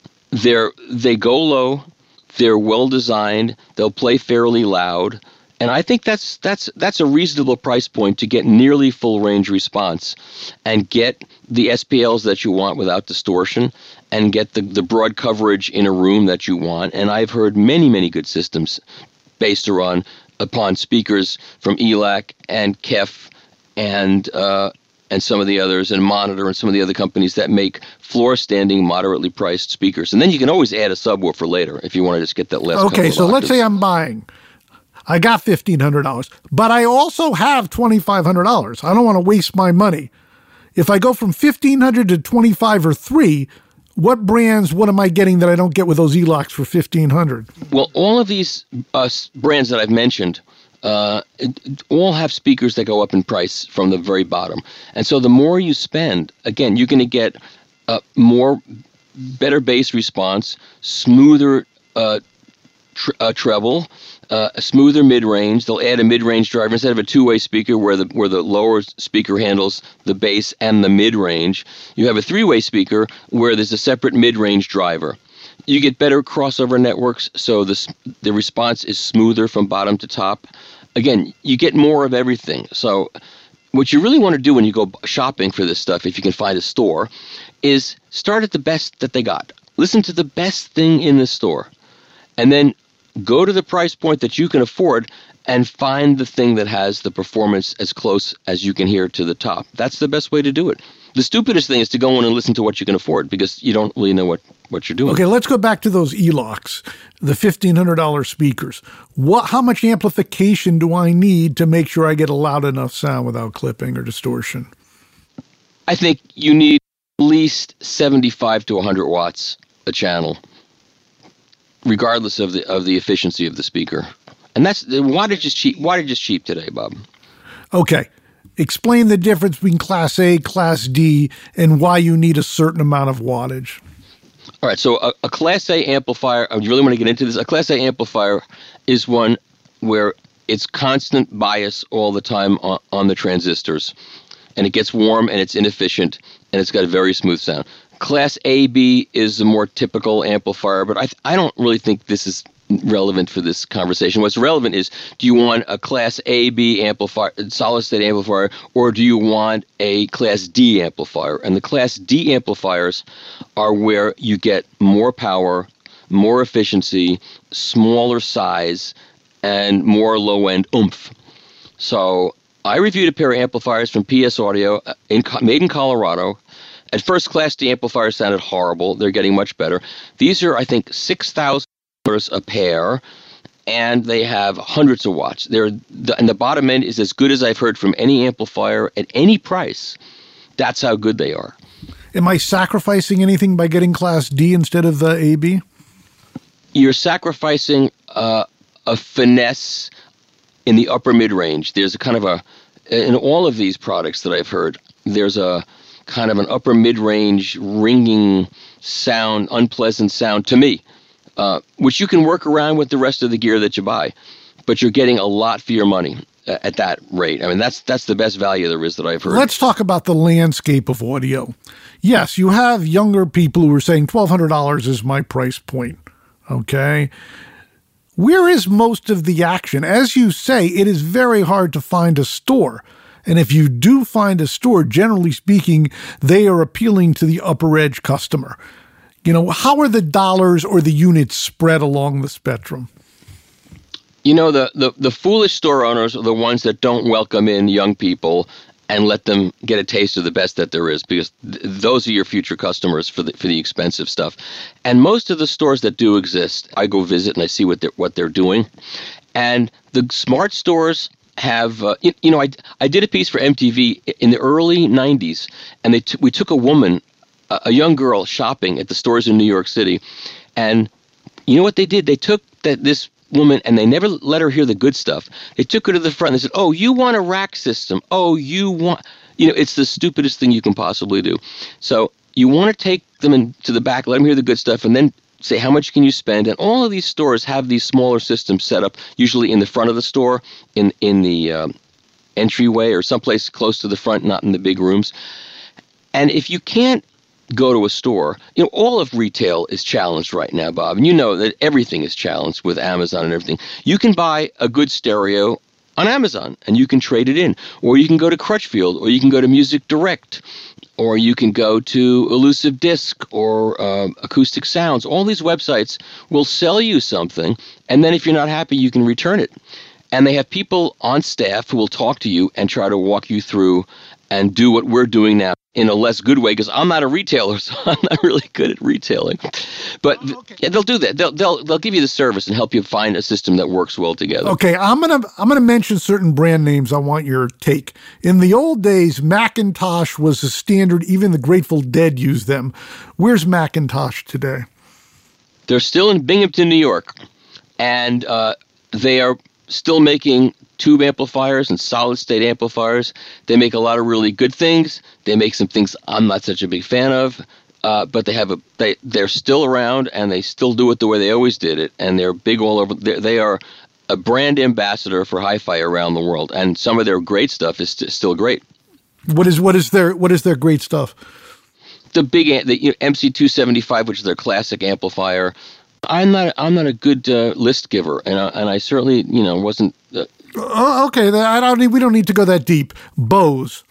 They go low. They're well designed. They'll play fairly loud. And I think that's a reasonable price point to get nearly full range response and get the SPLs that you want without distortion and get the broad coverage in a room that you want. And I've heard many, many good systems based upon speakers from ELAC and KEF and some of the others, and Monitor and some of the other companies that make floor standing moderately priced speakers. And then you can always add a subwoofer later if you want to just get that last couple of so octaves. Let's say I'm buying. I got $1,500, but I also have $2,500. I don't want to waste my money. If I go from $1,500 to $2,500 or $3,000, what am I getting that I don't get with those ELACs for $1,500? Well, all of these brands that I've mentioned all have speakers that go up in price from the very bottom. And so the more you spend, again, you're going to get better bass response, smoother treble, a smoother mid-range. They'll add a mid-range driver instead of a two-way speaker where the lower speaker handles the bass and the mid-range. You have a three-way speaker where there's a separate mid-range driver. You get better crossover networks, so the response is smoother from bottom to top. Again, you get more of everything. So what you really want to do when you go shopping for this stuff, if you can find a store, is start at the best that they got. Listen to the best thing in the store. And then go to the price point that you can afford and find the thing that has the performance as close as you can hear to the top. That's the best way to do it. The stupidest thing is to go in and listen to what you can afford because you don't really know what you're doing. Okay, let's go back to those ELACs, the $1,500 speakers. How much amplification do I need to make sure I get a loud enough sound without clipping or distortion? I think you need at least 75 to 100 watts a channel, regardless of the efficiency of the speaker. And that's wattage is cheap. Wattage is cheap today, Bob. Okay. Explain the difference between Class A, Class D, and why you need a certain amount of wattage. All right, so a Class A amplifier, I really want to get into this. A Class A amplifier is one where it's constant bias all the time on the transistors. And it gets warm and it's inefficient and it's got a very smooth sound. Class AB is a more typical amplifier, but I don't really think this is relevant for this conversation. What's relevant is, do you want a Class AB amplifier, solid-state amplifier, or do you want a Class D amplifier? And the Class D amplifiers are where you get more power, more efficiency, smaller size, and more low-end oomph. So I reviewed a pair of amplifiers from PS Audio, made in Colorado. At first, Class D amplifiers sounded horrible. They're getting much better. These are, I think, $6,000 a pair, and they have hundreds of watts. And the bottom end is as good as I've heard from any amplifier at any price. That's how good they are. Am I sacrificing anything by getting Class D instead of the AB? you're sacrificing a finesse in the upper mid-range. There's a kind of in all of these products that I've heard, there's a kind of an upper mid-range ringing sound, unpleasant sound to me, which you can work around with the rest of the gear that you buy, but you're getting a lot for your money at that rate. I mean, that's the best value there is that I've heard. Let's talk about the landscape of audio. Yes, you have younger people who are saying $1,200 is my price point. Okay. Where is most of the action? As you say, it is very hard to find a store. And if you do find a store, generally speaking, they are appealing to the upper edge customer. You know, how are the dollars or the units spread along the spectrum? You know, the foolish store owners are the ones that don't welcome in young people and let them get a taste of the best that there is, because those are your future customers for the expensive stuff. And most of the stores that do exist, I go visit and I see what they're doing. And the smart stores have, I did a piece for MTV in the early 90s, and we took a woman, a young girl, shopping at the stores in New York City. And you know what they did? They took this woman, and they never let her hear the good stuff. They took her to the front and they said, "Oh, you want a rack system? Oh, it's the stupidest thing you can possibly do." So you want to take them into the back, let them hear the good stuff, and then say, how much can you spend? And all of these stores have these smaller systems set up, usually in the front of the store, in the entryway or someplace close to the front, not in the big rooms. And if you can't go to a store, all of retail is challenged right now, Bob, and you know that everything is challenged with Amazon and everything. You can buy a good stereo on Amazon and you can trade it in, or you can go to Crutchfield, or you can go to Music Direct, or you can go to Elusive Disc or Acoustic Sounds. All these websites will sell you something, and then if you're not happy, you can return it. And they have people on staff who will talk to you and try to walk you through and do what we're doing now in a less good way, because I'm not a retailer, so I'm not really good at retailing. But yeah, they'll do that. They'll give you the service and help you find a system that works well together. Okay, I'm gonna mention certain brand names. I want your take. In the old days, Macintosh was a standard. Even the Grateful Dead used them. Where's Macintosh today? They're still in Binghamton, New York, and they are still making tube amplifiers and solid-state amplifiers. They make a lot of really good things. They make some things I'm not such a big fan of, but they're still around, and they still do it the way they always did it, and they're big all over. They are a brand ambassador for hi-fi around the world, and some of their great stuff is still great. What is their great stuff? The big MC275, which is their classic amplifier. I'm not a good list giver, and I certainly wasn't. Okay, we don't need to go that deep. Bose.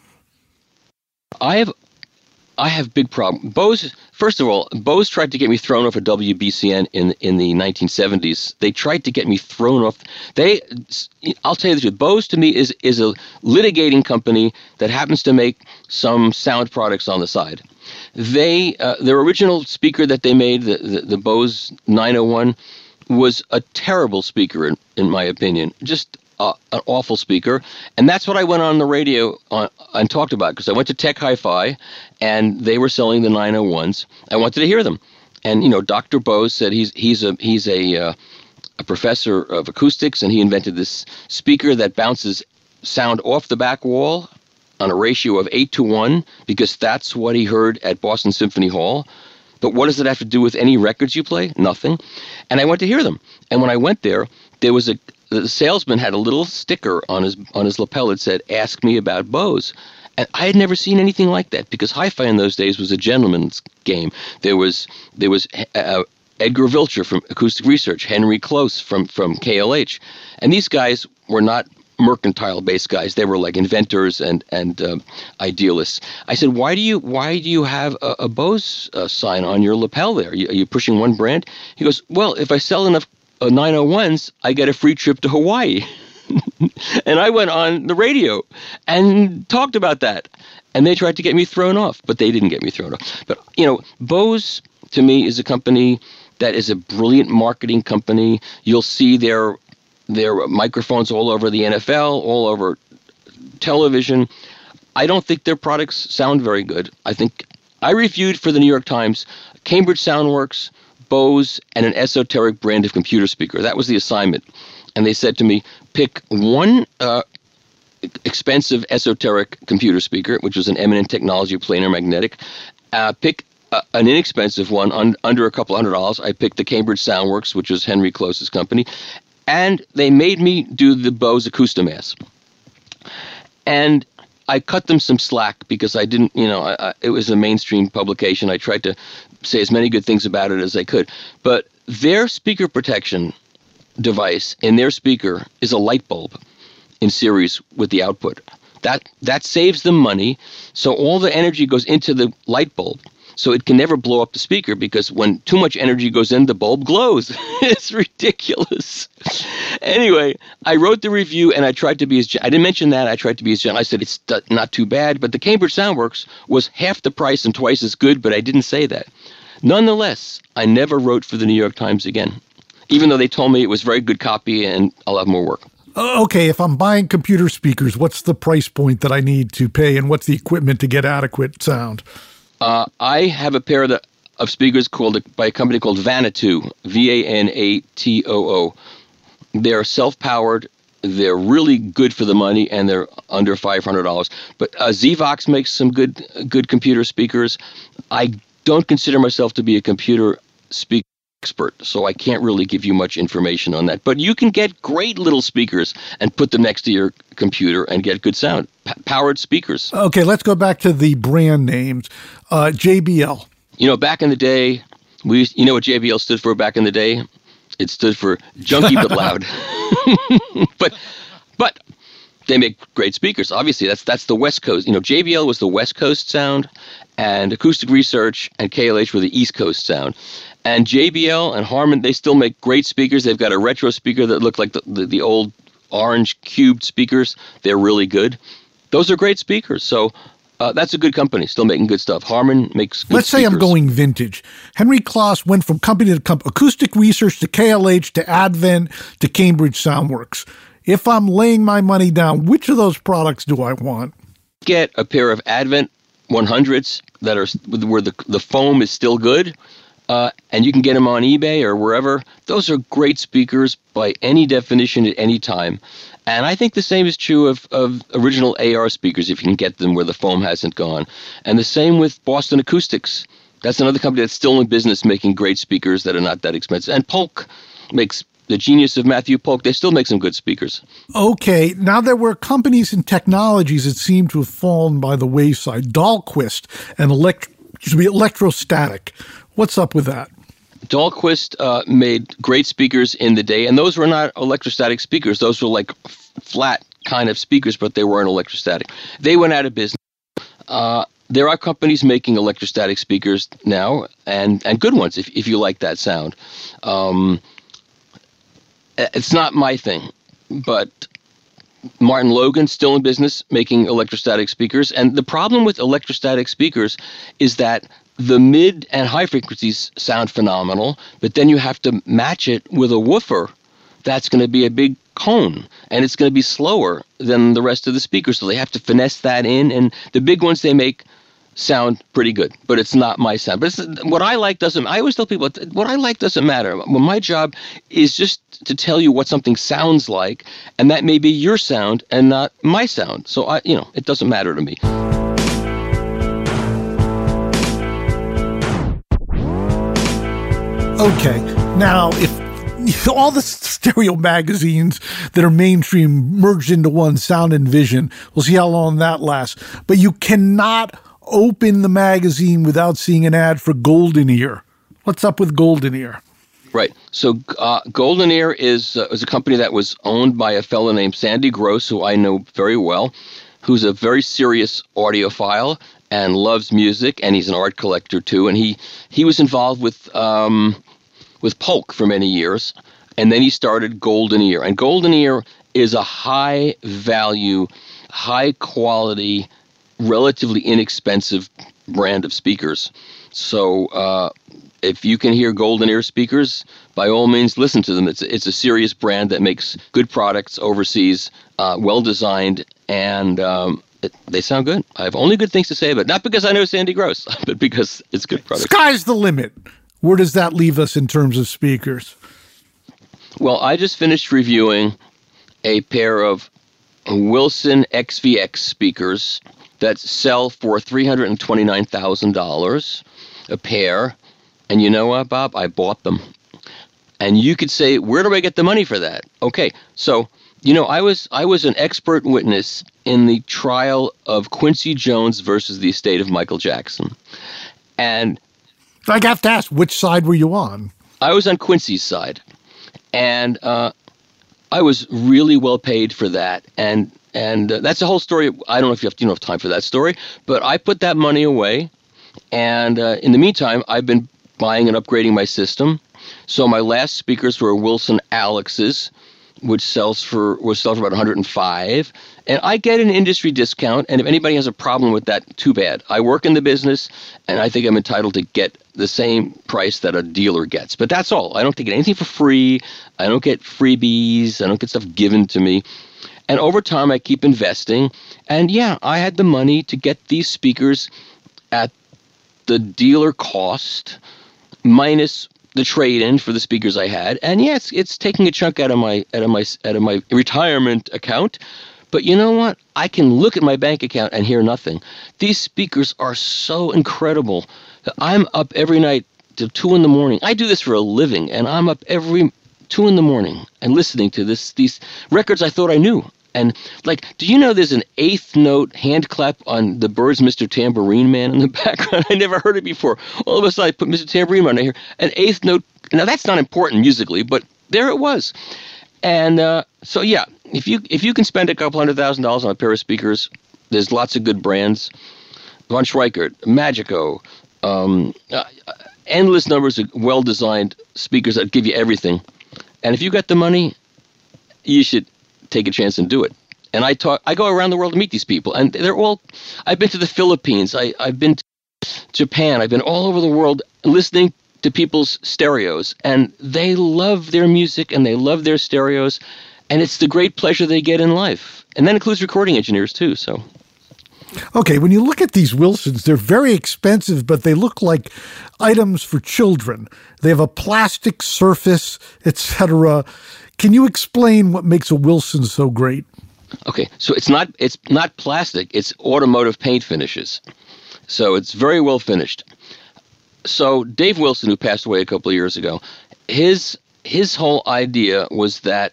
I have big problem. Bose. First of all, Bose tried to get me thrown off of WBCN in the 1970s. They tried to get me thrown off. I'll tell you the truth. Bose to me is a litigating company that happens to make some sound products on the side. Their original speaker that they made, the Bose 901, was a terrible speaker in my opinion. Just an awful speaker, and that's what I went on the radio and talked about, because I went to Tech Hi-Fi, and they were selling the 901s. I wanted to hear them, and Dr. Bose said he's a professor of acoustics, and he invented this speaker that bounces sound off the back wall on a ratio of 8-1, because that's what he heard at Boston Symphony Hall. But what does it have to do with any records you play? Nothing. And I went to hear them. And when I went there, the salesman had a little sticker on his lapel that said, "Ask me about Bose." And I had never seen anything like that, because hi-fi in those days was a gentleman's game. There was Edgar Vilcher from Acoustic Research, Henry Close from KLH. And these guys were not mercantile-based guys. They were like inventors and idealists. I said, why do you have a Bose sign on your lapel there? Are you pushing one brand? He goes, well, if I sell enough 901s, I get a free trip to Hawaii. And I went on the radio and talked about that. And they tried to get me thrown off, but they didn't get me thrown off. But, Bose, to me, is a company that is a brilliant marketing company. You'll see their microphones all over the NFL, all over television. I don't think their products sound very good. I think I reviewed for the New York Times Cambridge Soundworks, Bose, and an esoteric brand of computer speaker. That was the assignment. And they said to me, pick one expensive esoteric computer speaker, which was an Eminent Technology planar magnetic. Pick an inexpensive one under a couple $100. I picked the Cambridge Soundworks, which was Henry Close's company. And they made me do the Bose Acoustimass. And I cut them some slack because I didn't, it was a mainstream publication. I tried to say as many good things about it as I could. But their speaker protection device in their speaker is a light bulb in series with the output. That saves them money. So all the energy goes into the light bulb. So it can never blow up the speaker because when too much energy goes in, the bulb glows. It's ridiculous. Anyway, I wrote the review and I tried to be I didn't mention that. I tried to be as gentle. I said, it's not too bad. But the Cambridge Soundworks was half the price and twice as good, but I didn't say that. Nonetheless, I never wrote for the New York Times again, even though they told me it was very good copy and I'll have more work. Okay, if I'm buying computer speakers, what's the price point that I need to pay and what's the equipment to get adequate sound? I have a pair of speakers by a company called Vanatoo, Vanatoo. They're self-powered. They're really good for the money, and they're under $500. But Zvox makes some good computer speakers. I don't consider myself to be a computer speaker expert, so I can't really give you much information on that. But you can get great little speakers and put them next to your computer and get good sound. Powered speakers. Okay, let's go back to the brand names. JBL. Back in the day, you know what JBL stood for back in the day? It stood for junky but loud. But they make great speakers. Obviously, that's the West Coast. JBL was the West Coast sound, and Acoustic Research and KLH were the East Coast sound. And JBL and Harman, they still make great speakers. They've got a retro speaker that look like the old orange cubed speakers. They're really good. Those are great speakers. So that's a good company, still making good stuff. Harman makes good Let's say speakers. I'm going vintage. Henry Close went from company to company, Acoustic Research to KLH to Advent to Cambridge Soundworks. If I'm laying my money down, which of those products do I want? Get a pair of Advent 100s that are where the foam is still good. And you can get them on eBay or wherever. Those are great speakers by any definition at any time. And I think the same is true of original AR speakers if you can get them where the foam hasn't gone. And the same with Boston Acoustics. That's another company that's still in business making great speakers that are not that expensive. And Polk makes the genius of Matthew Polk. They still make some good speakers. Okay, now there were companies and technologies that seem to have fallen by the wayside. Dahlquist and Electrostatic. What's up with that? Dahlquist made great speakers in the day, and those were not electrostatic speakers. Those were like flat kind of speakers, but they weren't electrostatic. They went out of business. There are companies making electrostatic speakers now, and good ones if you like that sound. It's not my thing, but Martin Logan's still in business making electrostatic speakers. And the problem with electrostatic speakers is that the mid and high frequencies sound phenomenal, but then you have to match it with a woofer that's going to be a big cone, and it's going to be slower than the rest of the speakers. So they have to finesse that in, and the big ones they make sound pretty good, but it's not my sound. But what I like doesn't. I always tell people what I like doesn't matter. Well, my job is just to tell you what something sounds like, and that may be your sound and not my sound. So it doesn't matter to me. Okay, now if all the stereo magazines that are mainstream merged into one, Sound and Vision, we'll see how long that lasts. But you cannot open the magazine without seeing an ad for Golden Ear. What's up with Golden Ear? Right. So Golden Ear is a company that was owned by a fellow named Sandy Gross, who I know very well, who's a very serious audiophile and loves music, and he's an art collector too. And he was involved with Polk for many years, and then he started Golden Ear. And Golden Ear is a high-value, high-quality, relatively inexpensive brand of speakers. So if you can hear Golden Ear speakers, by all means, listen to them. It's a serious brand that makes good products overseas, well-designed, and they sound good. I have only good things to say about it. Not because I know Sandy Gross, but because it's good products. Sky's the limit. Where does that leave us in terms of speakers? Well, I just finished reviewing a pair of Wilson XVX speakers that sell for $329,000 a pair. And you know what, Bob? I bought them. And you could say, where do I get the money for that? Okay, so, I was an expert witness in the trial of Quincy Jones versus the estate of Michael Jackson. And I have to ask, which side were you on? I was on Quincy's side. And I was really well paid for that. And that's a whole story. I don't know if you have time for that story, but I put that money away. And in the meantime, I've been buying and upgrading my system. So my last speakers were Wilson Alex's, which sells for about $105, and I get an industry discount. And if anybody has a problem with that, too bad. I work in the business, and I think I'm entitled to get the same price that a dealer gets. But that's all. I don't get anything for free. I don't get freebies. I don't get stuff given to me. And over time, I keep investing. And yeah, I had the money to get these speakers at the dealer cost minus the trade-in for the speakers I had. And yeah, it's taking a chunk out of my retirement account. But you know what? I can look at my bank account and hear nothing. These speakers are so incredible. I'm up every night till 2 a.m. I do this for a living, and I'm up every 2 a.m. and listening to these records I thought I knew. And do you know there's an 8th note hand clap on the Byrds' Mr. Tambourine Man in the background? I never heard it before. All of a sudden I put Mr. Tambourine Man, and I hear an 8th note. Now that's not important musically, but there it was. And so yeah, if you can spend a couple $100,000 on a pair of speakers, there's lots of good brands. Von Schweikert, Magico, endless numbers of well-designed speakers that give you everything. And if you got the money, you should take a chance and do it. And I go around the world to meet these people, and they're all. I've been to the Philippines. I've been to Japan. I've been all over the world listening to people's stereos, and they love their music and they love their stereos, and it's the great pleasure they get in life. And that includes recording engineers too. So. Okay, when you look at these Wilsons, they're very expensive, but they look like items for children. They have a plastic surface, etc. Can you explain what makes a Wilson so great? Okay, so it's not plastic, it's automotive paint finishes. So it's very well finished. So Dave Wilson, who passed away a couple of years ago, his whole idea was that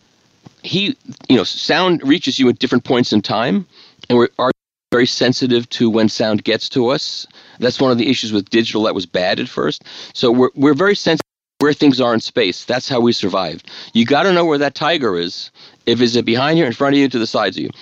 sound reaches you at different points in time, and we're very sensitive to when sound gets to us. That's one of the issues with digital that was bad at first. So we're very sensitive where things are in space. That's how we survived. You got to know where that tiger is. Is it behind you, in front of you, to the sides of you?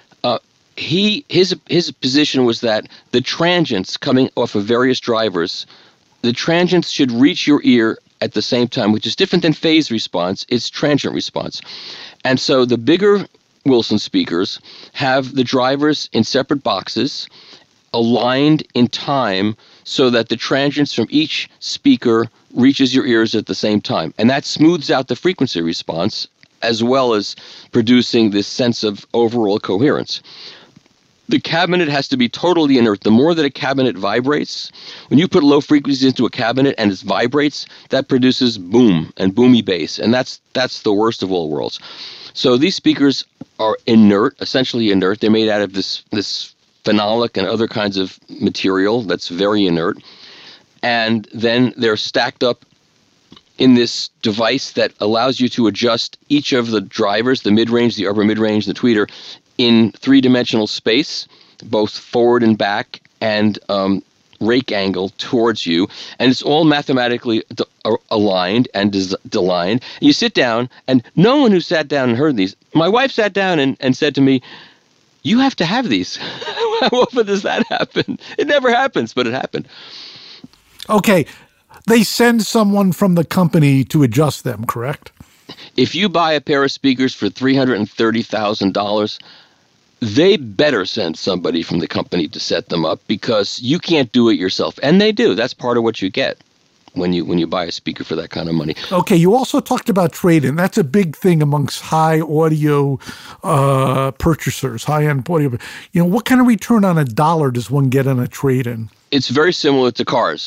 His position was that the transients coming off of various drivers, the transients should reach your ear at the same time, which is different than phase response. It's transient response. And so the bigger Wilson speakers have the drivers in separate boxes, aligned in time so that the transients from each speaker reaches your ears at the same time. And that smooths out the frequency response as well as producing this sense of overall coherence. The cabinet has to be totally inert. The more that a cabinet vibrates, when you put low frequencies into a cabinet and it vibrates, that produces boom and boomy bass. And that's the worst of all worlds. So these speakers are inert, essentially inert. They're made out of this phenolic and other kinds of material that's very inert. And then they're stacked up in this device that allows you to adjust each of the drivers, the mid-range, the upper mid-range, the tweeter, in three-dimensional space, both forward and back, and rake angle towards you. And it's all mathematically aligned and designed. You sit down, and no one who sat down and heard these, my wife sat down and said to me, "You have to have these." How often does that happen? It never happens, but it happened. Okay. They send someone from the company to adjust them, correct? If you buy a pair of speakers for $330,000, they better send somebody from the company to set them up, because you can't do it yourself. And they do. That's part of what you get when you buy a speaker for that kind of money. Okay, you also talked about trade-in. That's a big thing amongst high audio purchasers, high-end audio. What kind of return on a dollar does one get on a trade-in? It's very similar to cars.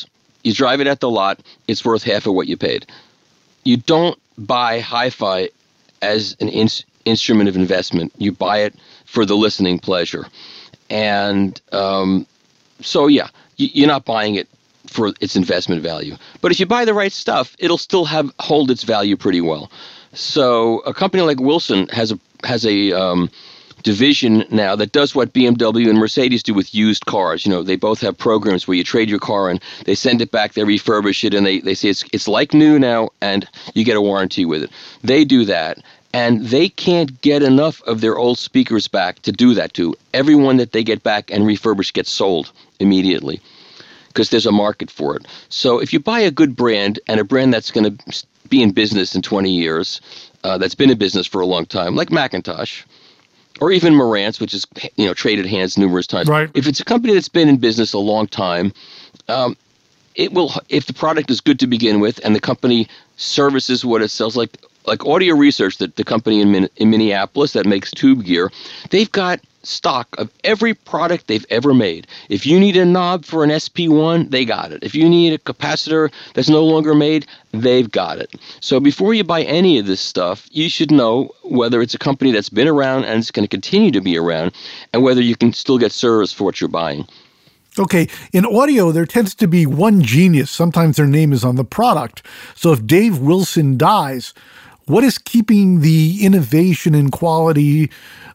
You drive it at the lot, it's worth half of what you paid. You don't buy hi-fi as an instrument of investment. You buy it for the listening pleasure. And you're not buying it for its investment value. But if you buy the right stuff, it'll still hold its value pretty well. So a company like Wilson has a division now that does what BMW and Mercedes do with used cars. They both have programs where you trade your car and they send it back, they refurbish it, and they say it's like new now, and you get a warranty with it. They do that, and they can't get enough of their old speakers back to do that to. Everyone that they get back and refurbish gets sold immediately because there's a market for it. So if you buy a good brand, and a brand that's going to be in business in 20 years, that's been in business for a long time, like Macintosh, or even Marantz, which is traded hands numerous times. Right. If it's a company that's been in business a long time, it will. If the product is good to begin with, and the company services what it sells, like Audio Research, the company in Minneapolis that makes tube gear, they've got stock of every product they've ever made. If you need a knob for an SP1, they got it. If you need a capacitor that's no longer made, they've got it. So before you buy any of this stuff, you should know whether it's a company that's been around and it's going to continue to be around, and whether you can still get service for what you're buying. Okay, in audio, there tends to be one genius. Sometimes their name is on the product. So if Dave Wilson dies, what is keeping the innovation and quality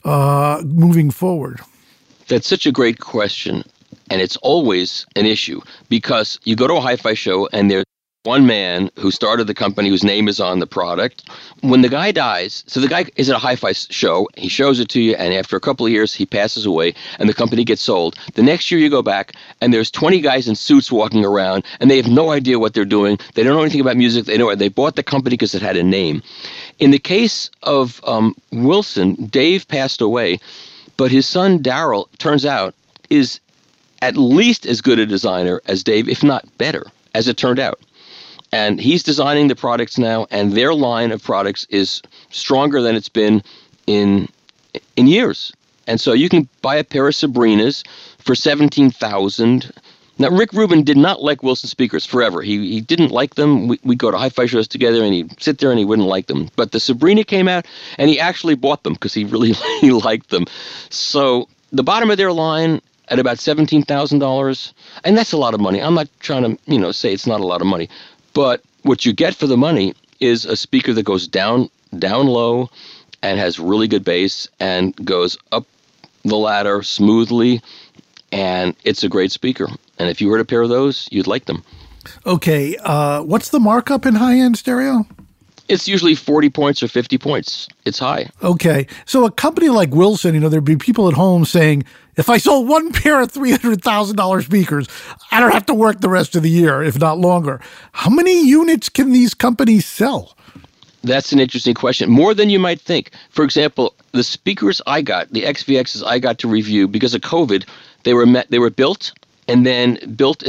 moving forward? That's such a great question, and it's always an issue, because you go to a hi-fi show and there's one man who started the company whose name is on the product. When the guy dies, so the guy is at a hi-fi show, he shows it to you, and after a couple of years, he passes away, and the company gets sold. The next year you go back, and there's 20 guys in suits walking around, and they have no idea what they're doing. They don't know anything about music. They bought the company because it had a name. In the case of Wilson, Dave passed away, but his son, Daryl, turns out, is at least as good a designer as Dave, if not better, as it turned out. And he's designing the products now, and their line of products is stronger than it's been in years. And so you can buy a pair of Sabrinas for $17,000. Now, Rick Rubin did not like Wilson speakers forever. He didn't like them. We'd go to hi-fi shows together, and he'd sit there and he wouldn't like them. But the Sabrina came out, and he actually bought them because he really liked them. So the bottom of their line at about $17,000, and that's a lot of money. I'm not trying to say it's not a lot of money. But what you get for the money is a speaker that goes down low and has really good bass and goes up the ladder smoothly, and it's a great speaker. And if you heard a pair of those, you'd like them. Okay, what's the markup in high-end stereo? It's usually 40 points or 50 points. It's high. Okay, so a company like Wilson, there'd be people at home saying, if I sold one pair of $300,000 speakers, I don't have to work the rest of the year, if not longer. How many units can these companies sell? That's an interesting question. More than you might think. For example, the speakers I got, the XVXs I got to review, because of COVID, they were built and then built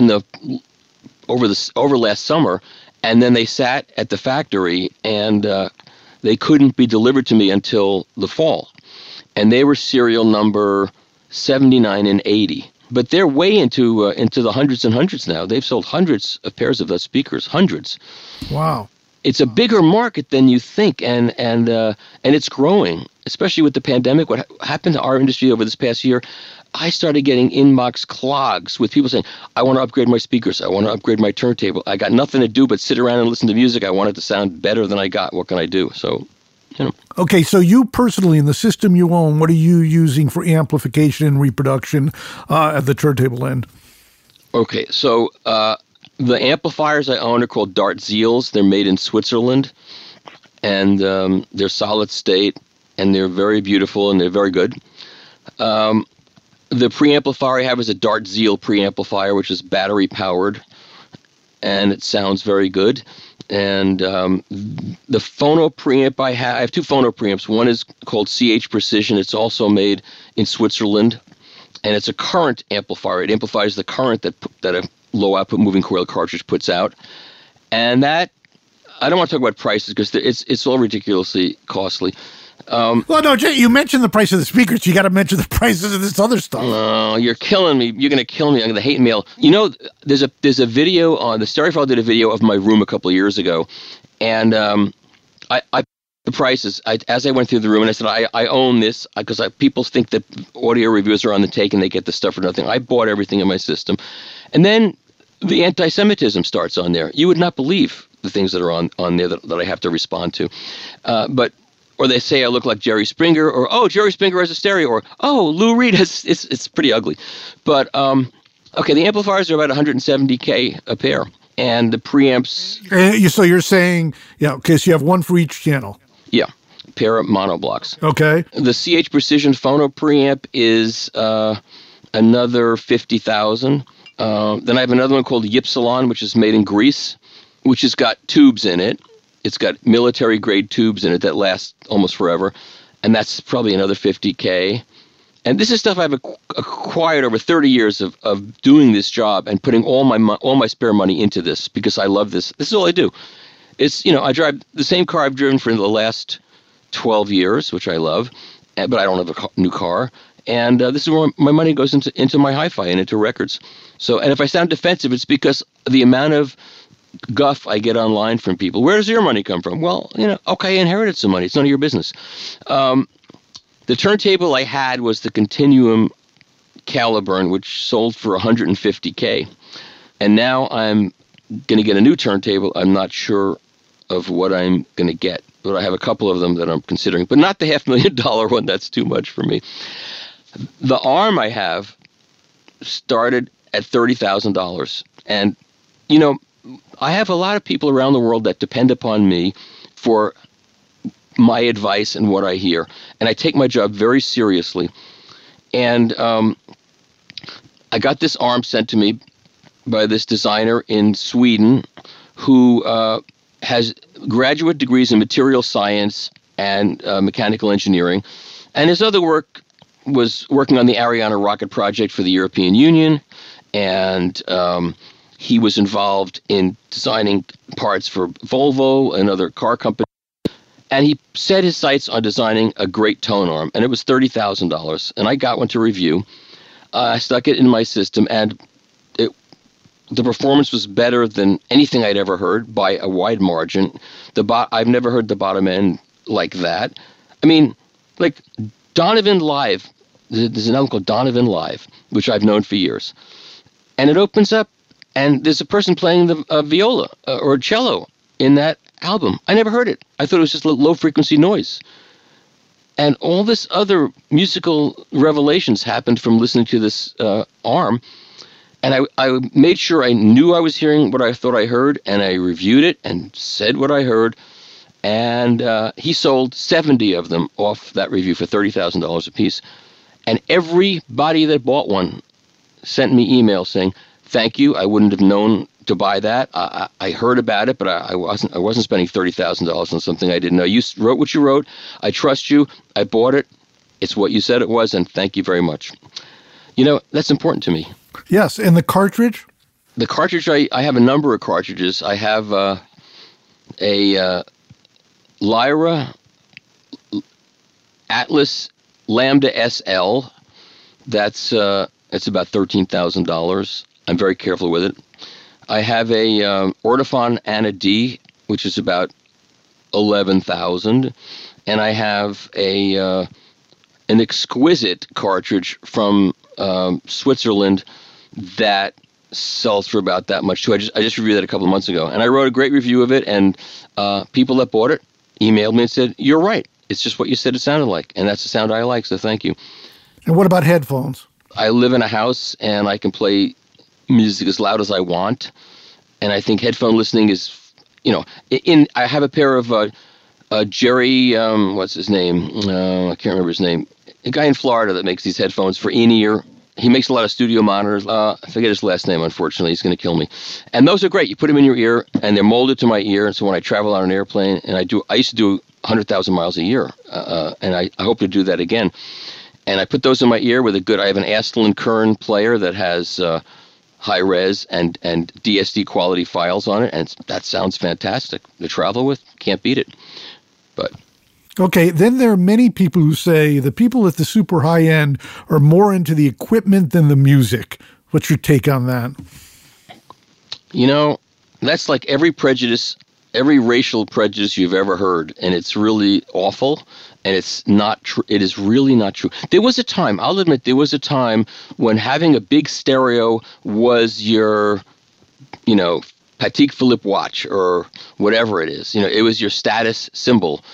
over last summer, and then they sat at the factory, and they couldn't be delivered to me until the fall. And they were serial number 79 and 80. But they're way into the hundreds and hundreds now. They've sold hundreds of pairs of those speakers, hundreds. Wow. It's a bigger market than you think, and it's growing, especially with the pandemic. What happened to our industry over this past year, I started getting inbox clogs with people saying, I want to upgrade my speakers. I want to upgrade my turntable. I got nothing to do but sit around and listen to music. I want it to sound better than I got. What can I do? So, Okay, so you personally, in the system you own, what are you using for amplification and reproduction at the turntable end? Okay, so the amplifiers I own are called Dart Zeals. They're made in Switzerland, and they're solid state, and they're very beautiful, and they're very good. The preamplifier I have is a Dart Zeal preamplifier, which is battery powered, and it sounds very good. And the phono preamp I have two phono preamps. One is called CH Precision. It's also made in Switzerland, and it's a current amplifier. It amplifies the current that a low output moving coil cartridge puts out. And that, I don't want to talk about prices because it's all ridiculously costly. Well, no, Jay, you mentioned the price of the speakers. You got to mention the prices of this other stuff. Oh, you're killing me. You're going to kill me. I'm going to hate mail. You know, there's a video on the Stereophile did a video of my room a couple of years ago, and I the prices as I went through the room, and I said I own this because people think that audio reviewers are on the take and they get the stuff for nothing. I bought everything in my system, and then the anti-Semitism starts on there. You would not believe the things that are on there that I have to respond to, or they say I look like Jerry Springer, or oh, Jerry Springer has a stereo, or oh, Lou Reed has. It's pretty ugly, but okay, the amplifiers are about $170K a pair, and the preamps. So you're saying, okay, so you have one for each channel. Yeah, pair of monoblocks. Okay. The CH Precision Phono preamp is another $50,000. Then I have another one called Ypsilon, which is made in Greece, which has got tubes in it. It's got military-grade tubes in it that last almost forever, and that's probably another $50K. And this is stuff I've acquired over 30 years of doing this job and putting all my spare money into this because I love this. This is all I do. It's, I drive the same car I've driven for the last 12 years, which I love, but I don't have a new car. And this is where my money goes into my hi-fi and into records. So, and if I sound defensive, it's because the amount of guff I get online from people. Where does your money come from? Well, okay, I inherited some money. It's none of your business. The turntable I had was the Continuum Caliburn, which sold for $150K. And now I'm going to get a new turntable. I'm not sure of what I'm going to get, but I have a couple of them that I'm considering, but not the $500,000 one. That's too much for me. The arm I have started at $30,000. And, I have a lot of people around the world that depend upon me for my advice and what I hear. And I take my job very seriously. And I got this arm sent to me by this designer in Sweden who has graduate degrees in material science and mechanical engineering. And his other work was working on the Ariane rocket project for the European Union. And he was involved in designing parts for Volvo and other car companies. And he set his sights on designing a great tone arm, and it was $30,000. And I got one to review. I stuck it in my system, and the performance was better than anything I'd ever heard by a wide margin. I've never heard the bottom end like that. I mean, like Donovan Live. There's an album called Donovan Live, which I've known for years. And it opens up, and there's a person playing the viola or cello in that album. I never heard it. I thought it was just low-frequency noise. And all this other musical revelations happened from listening to this arm. And I made sure I knew I was hearing what I thought I heard, and I reviewed it and said what I heard. And he sold 70 of them off that review for $30,000 a piece. And everybody that bought one sent me emails saying, "Thank you. I wouldn't have known to buy that. I heard about it, but I wasn't spending $30,000 on something I didn't know. You wrote what you wrote. I trust you. I bought it. It's what you said it was, and thank you very much." That's important to me. Yes, and the cartridge? The cartridge, I have a number of cartridges. I have a Lyra Atlas Lambda SL. That's it's about $13,000. I'm very careful with it. I have a Ortofon Anna D, which is about $11,000, and I have an exquisite cartridge from Switzerland that sells for about that much too. I just reviewed that a couple of months ago, and I wrote a great review of it. And people that bought it emailed me and said, "You're right. It's just what you said it sounded like, and that's the sound I like. So thank you." And what about headphones? I live in a house, and I can play music as loud as I want. And I think headphone listening is, I have a pair of Jerry, what's his name? I can't remember his name. A guy in Florida that makes these headphones for in-ear. He makes a lot of studio monitors. I forget his last name, unfortunately. He's going to kill me. And those are great. You put them in your ear, and they're molded to my ear. And so when I travel on an airplane, and I used to do 100,000 miles a year, and I hope to do that again. And I put those in my ear with I have an Astlin Kern player that has high res and DSD quality files on it, and that sounds fantastic to travel with. Can't beat it. But Okay, then there are many people who say the people at the super high end are more into the equipment than the music. What's your take on that? You know, that's like every prejudice, every racial prejudice you've ever heard, and it's really awful, and it's not true. It is really not true. There was a time, I'll admit, there was a time when having a big stereo was your, Patek Philippe watch or whatever it is. It was your status symbol.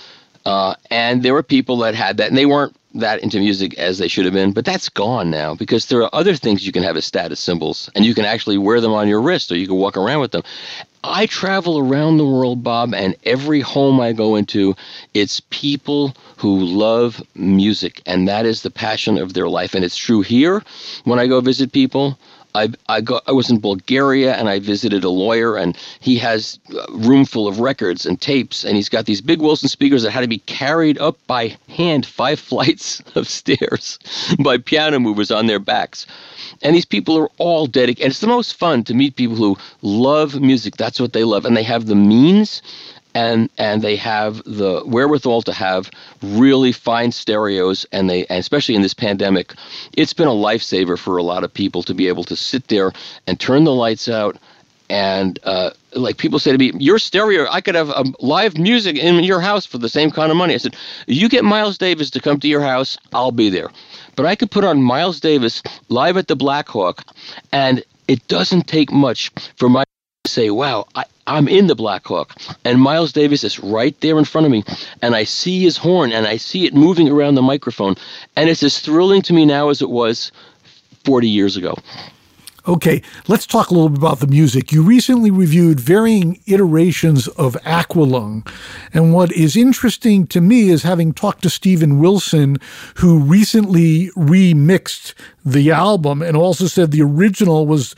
And there were people that had that, and they weren't that into music as they should have been, but that's gone now because there are other things you can have as status symbols, and you can actually wear them on your wrist or you can walk around with them. I travel around the world, Bob, and every home I go into, it's people who love music, and that is the passion of their life. And it's true here when I go visit people. I was in Bulgaria, and I visited a lawyer, and he has a room full of records and tapes, and he's got these big Wilson speakers that had to be carried up by hand 5 flights of stairs by piano movers on their backs. And these people are all dedicated. And it's the most fun to meet people who love music. That's what they love, and they have the means and they have the wherewithal to have really fine stereos, and especially in this pandemic, it's been a lifesaver for a lot of people to be able to sit there and turn the lights out. And like people say to me, your stereo, I could have live music in your house for the same kind of money. I said, you get Miles Davis to come to your house, I'll be there. But I could put on Miles Davis live at the Black Hawk, and it doesn't take much for my say, wow, I'm in the Black Hawk, and Miles Davis is right there in front of me, and I see his horn, and I see it moving around the microphone, and it's as thrilling to me now as it was 40 years ago. Okay, let's talk a little bit about the music. You recently reviewed varying iterations of Aqualung. And what is interesting to me is having talked to Steven Wilson, who recently remixed the album and also said the original was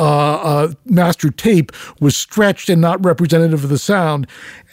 master tape was stretched and not representative of the sound.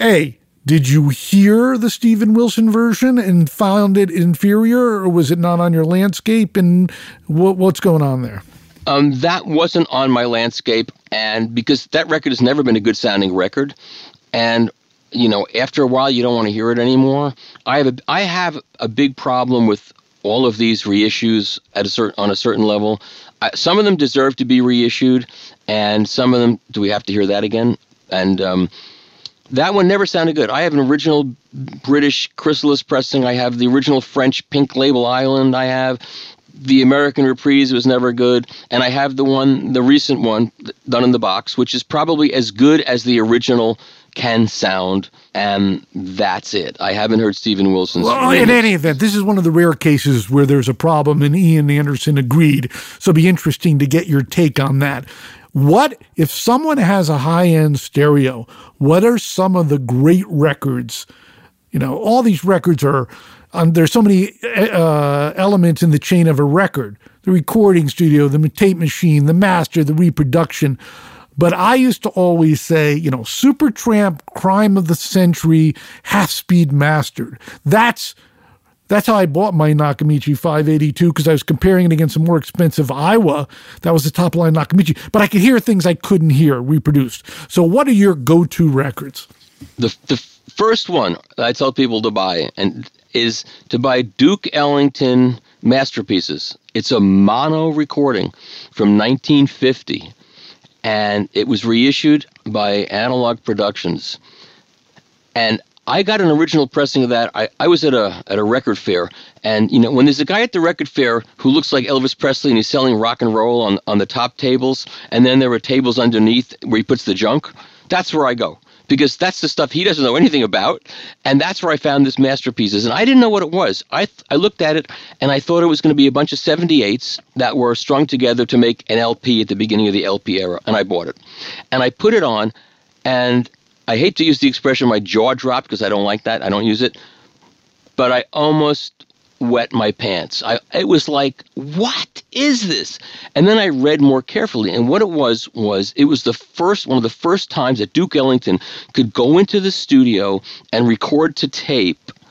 Did you hear the Steven Wilson version and found it inferior, or was it not on your landscape? And what's going on there? That wasn't on my landscape, and because that record has never been a good sounding record, and after a while you don't want to hear it anymore. I have a big problem with all of these reissues on a certain level. Some of them deserve to be reissued, and some of them, do we have to hear that again? And that one never sounded good. I have an original British Chrysalis pressing. I have the original French Pink Label Island. I have the American Reprise was never good, and I have the recent one done in the box, which is probably as good as the original can sound, and that's it. I haven't heard Steven Wilson's. Well, in any event, this is one of the rare cases where there's a problem, and Ian Anderson agreed, so it'd be interesting to get your take on that. What if someone has a high-end stereo? What are some of the great records? All these records are. There's so many elements in the chain of a record: the recording studio, the tape machine, the master, the reproduction. But I used to always say, Supertramp, Crime of the Century, half-speed mastered. That's how I bought my Nakamichi 582, because I was comparing it against a more expensive Aiwa. That was the top-line Nakamichi. But I could hear things I couldn't hear reproduced. So what are your go-to records? The first one I tell people to buy is to buy Duke Ellington Masterpieces. It's a mono recording from 1950, and it was reissued by Analog Productions. And I got an original pressing of that. I was at a record fair, and when there's a guy at the record fair who looks like Elvis Presley and he's selling rock and roll on the top tables, and then there are tables underneath where he puts the junk, that's where I go. Because that's the stuff he doesn't know anything about, and that's where I found this Masterpieces. And I didn't know what it was. I looked at it, and I thought it was going to be a bunch of 78s that were strung together to make an LP at the beginning of the LP era, and I bought it. And I put it on, and I hate to use the expression my jaw dropped, because I don't like that. I don't use it. But I almost wet my pants. It was like, what is this? And then I read more carefully, and what it was it was one of the first times that Duke Ellington could go into the studio and record to tape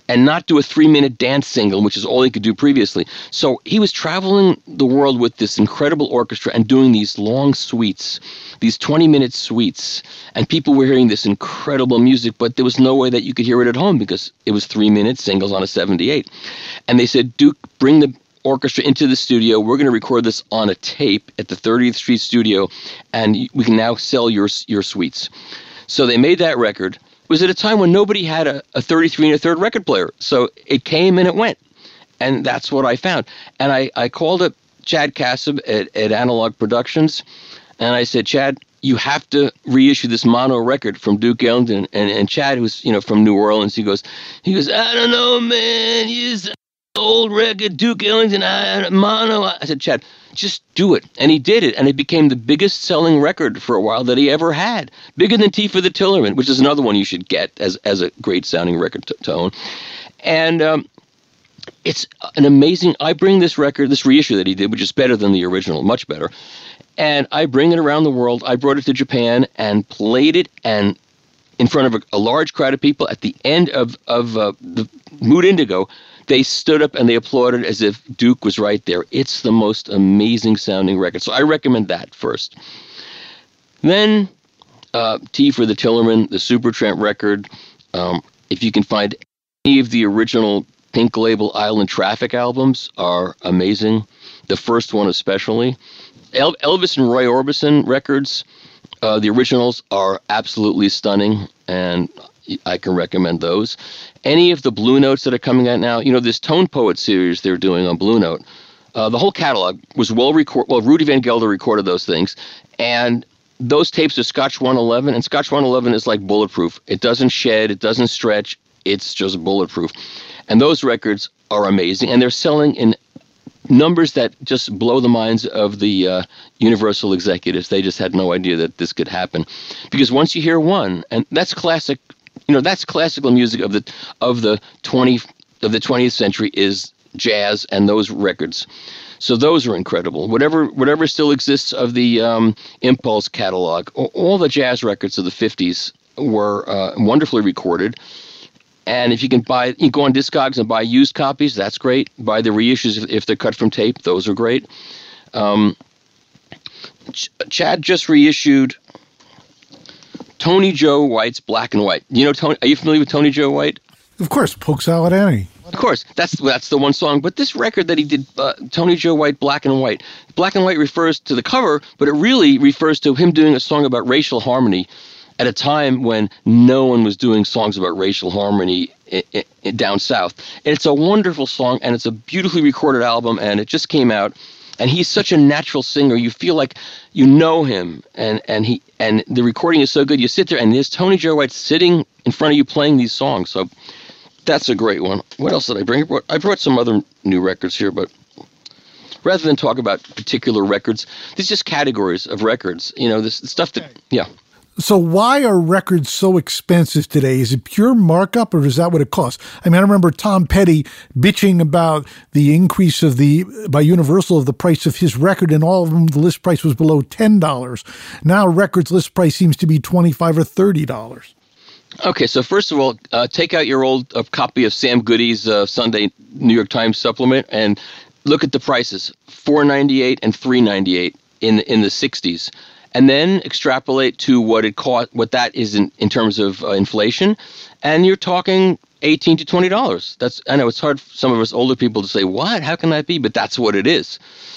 and not do a 3-minute dance single, which is all he could do previously. So he was traveling the world with this incredible orchestra and doing these long suites, these 20-minute suites, and people were hearing this incredible music, but there was no way that you could hear it at home because it was 3-minute singles on a 78. And they said, Duke, bring the orchestra into the studio. We're going to record this on a tape at the 30th Street studio, and we can now sell your suites. So they made that record. It was at a time when nobody had a 33 1/3 record player. So it came and it went. And that's what I found. And I called up Chad Kasub at Analog Productions, and I said, Chad, you have to reissue this mono record from Duke Ellington. And Chad, who's from New Orleans, he goes, I don't know, man. He's old record, Duke Ellington, mono. I said, Chad, just do it. And he did it, and it became the biggest selling record for a while that he ever had. Bigger than Tea for the Tillerman, which is another one you should get as a great sounding record to own. And it's an amazing, I bring this record, this reissue that he did, which is better than the original, much better, and I bring it around the world. I brought it to Japan and played it, and in front of a large crowd of people at the end of the Mood Indigo, they stood up and they applauded as if Duke was right there. It's the most amazing sounding record. So I recommend that first. Then Tea for the Tillerman, the Supertramp record. If you can find any of the original Pink Label Island Traffic albums, are amazing. The first one especially. Elvis and Roy Orbison records, the originals are absolutely stunning, and I can recommend those. Any of the Blue Notes that are coming out now, this Tone Poet series they're doing on Blue Note, the whole catalog was well recorded. Well, Rudy Van Gelder recorded those things, and those tapes are Scotch 111, and Scotch 111 is like bulletproof. It doesn't shed, it doesn't stretch, it's just bulletproof. And those records are amazing, and they're selling in numbers that just blow the minds of the Universal executives. They just had no idea that this could happen, because once you hear one, and that's classic. That's classical music of the 20th century is jazz, and those records. So those are incredible. Whatever still exists of the Impulse catalog, all the jazz records of the 50s were wonderfully recorded. And if you can go on Discogs and buy used copies, that's great. Buy the reissues if they're cut from tape, those are great. Chad just reissued Tony Joe White's Black and White. Tony? Are you familiar with Tony Joe White? Of course, Polk Salad Annie. Of course, that's the one song. But this record that he did, Tony Joe White, Black and White. Black and White refers to the cover, but it really refers to him doing a song about racial harmony at a time when no one was doing songs about racial harmony down south. And it's a wonderful song, and it's a beautifully recorded album, and it just came out. And he's such a natural singer. You feel like you know him, and the recording is so good. You sit there, and there's Tony Joe White sitting in front of you playing these songs. So that's a great one. What else did I bring? I brought some other new records here, but rather than talk about particular records, there's just categories of records. This stuff that, yeah. So why are records so expensive today? Is it pure markup, or is that what it costs? I remember Tom Petty bitching about the increase by Universal of the price of his record, and all of them, the list price was below $10. Now records list price seems to be $25 or $30. Okay, so first of all, take out your old copy of Sam Goody's Sunday New York Times supplement and look at the prices, $4.98 and $3.98 in the 60s. And then extrapolate to what that is in terms of inflation, and you're talking $18 to $20. I know it's hard for some of us older people to say, what? How can that be? But that's what it is.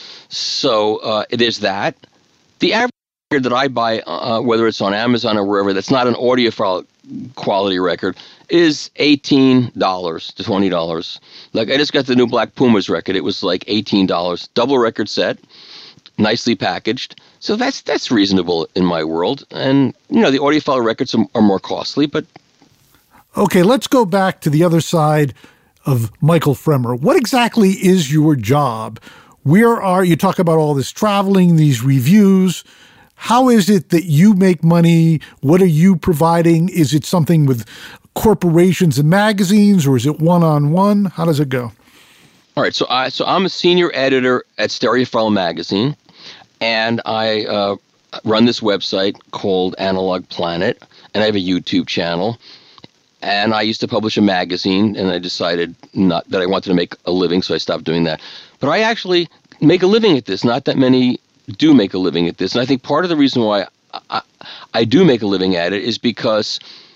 So it is that. The average record that I buy, whether it's on Amazon or wherever, that's not an audiophile quality record, is $18 to $20. Like, I just got the new Black Pumas record. It was like $18. Double record set, nicely packaged. So that's reasonable in my world. And, the audiophile records are more costly, but... Okay, let's go back to the other side of Michael Fremer. What exactly is your job? You talk about all this traveling, these reviews. How is it that you make money? What are you providing? Is it something with corporations and magazines, or is it one-on-one? How does it go? All right, so I'm a senior editor at Stereophile Magazine. And I run this website called Analog Planet, and I have a YouTube channel. And I used to publish a magazine, and I decided not that I wanted to make a living, so I stopped doing that. But I actually make a living at this. Not that many do make a living at this. And I think part of the reason why I do make a living at it is because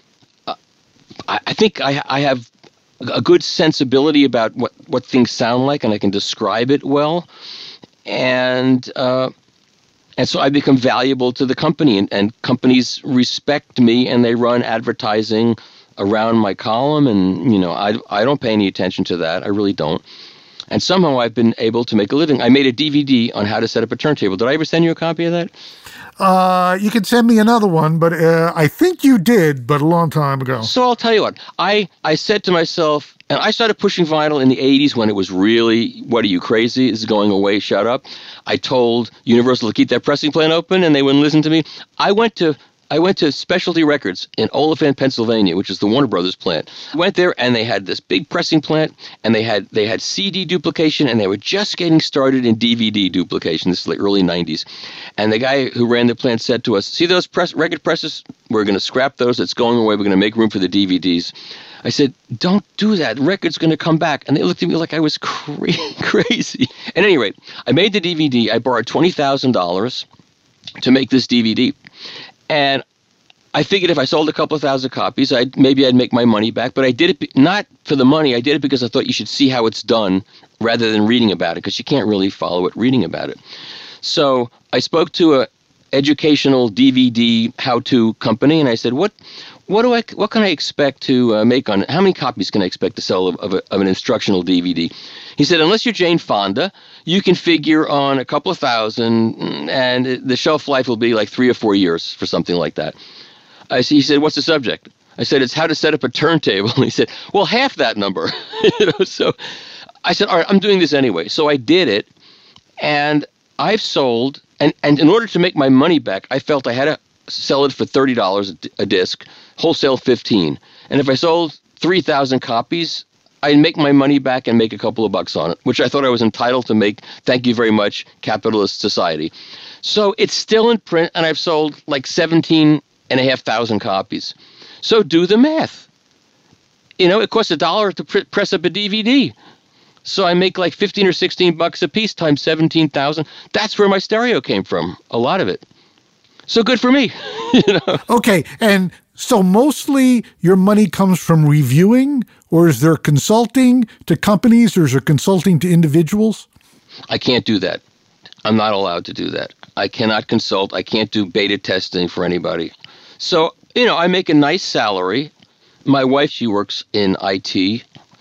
I think I have a good sensibility about what things sound like, and I can describe it well. And so I become valuable to the company, and companies respect me, and they run advertising around my column, and I don't pay any attention to that. I really don't. And somehow I've been able to make a living. I made a DVD on how to set up a turntable. Did I ever send you a copy of that? You can send me another one, but I think you did, but a long time ago. So I'll tell you what. I said to myself, and I started pushing vinyl in the 80s when it was really, what are you, crazy? This is going away, shut up. I told Universal to keep that pressing plant open, and they wouldn't listen to me. I went to Specialty Records in Oliphant, Pennsylvania, which is the Warner Brothers plant. I went there, and they had this big pressing plant, and they had CD duplication, and they were just getting started in DVD duplication. This is the early 90s. And the guy who ran the plant said to us, see those record presses? We're going to scrap those. It's going away. We're going to make room for the DVDs. I said, don't do that. The record's going to come back. And they looked at me like I was crazy. At any rate, I made the DVD. I borrowed $20,000 to make this DVD. And I figured if I sold a couple of thousand copies, maybe I'd make my money back. But I did it not for the money. I did it because I thought you should see how it's done rather than reading about it, because you can't really follow it reading about it. So I spoke to a educational DVD how-to company, and I said, what can I expect to make on it? How many copies can I expect to sell of an instructional DVD? He said, unless you're Jane Fonda, you can figure on a couple of thousand, and the shelf life will be like 3 or 4 years for something like that. He said, what's the subject? I said, it's how to set up a turntable. And he said, well, half that number. So I said, all right, I'm doing this anyway. So I did it, and I've sold, and in order to make my money back, I felt I had to sell it for $30 a disc, wholesale $15. And if I sold 3,000 copies, I'd make my money back and make a couple of bucks on it, which I thought I was entitled to make. Thank you very much, capitalist society. So it's still in print, and I've sold like 17,500 copies. So do the math. It costs $1 to press up a DVD. So I make like 15 or 16 bucks a piece times 17,000. That's where my stereo came from, a lot of it. So good for me. Okay, and so mostly your money comes from reviewing, or is there consulting to companies, or is there consulting to individuals? I can't do that. I'm not allowed to do that. I cannot consult. I can't do beta testing for anybody. So, I make a nice salary. My wife, she works in IT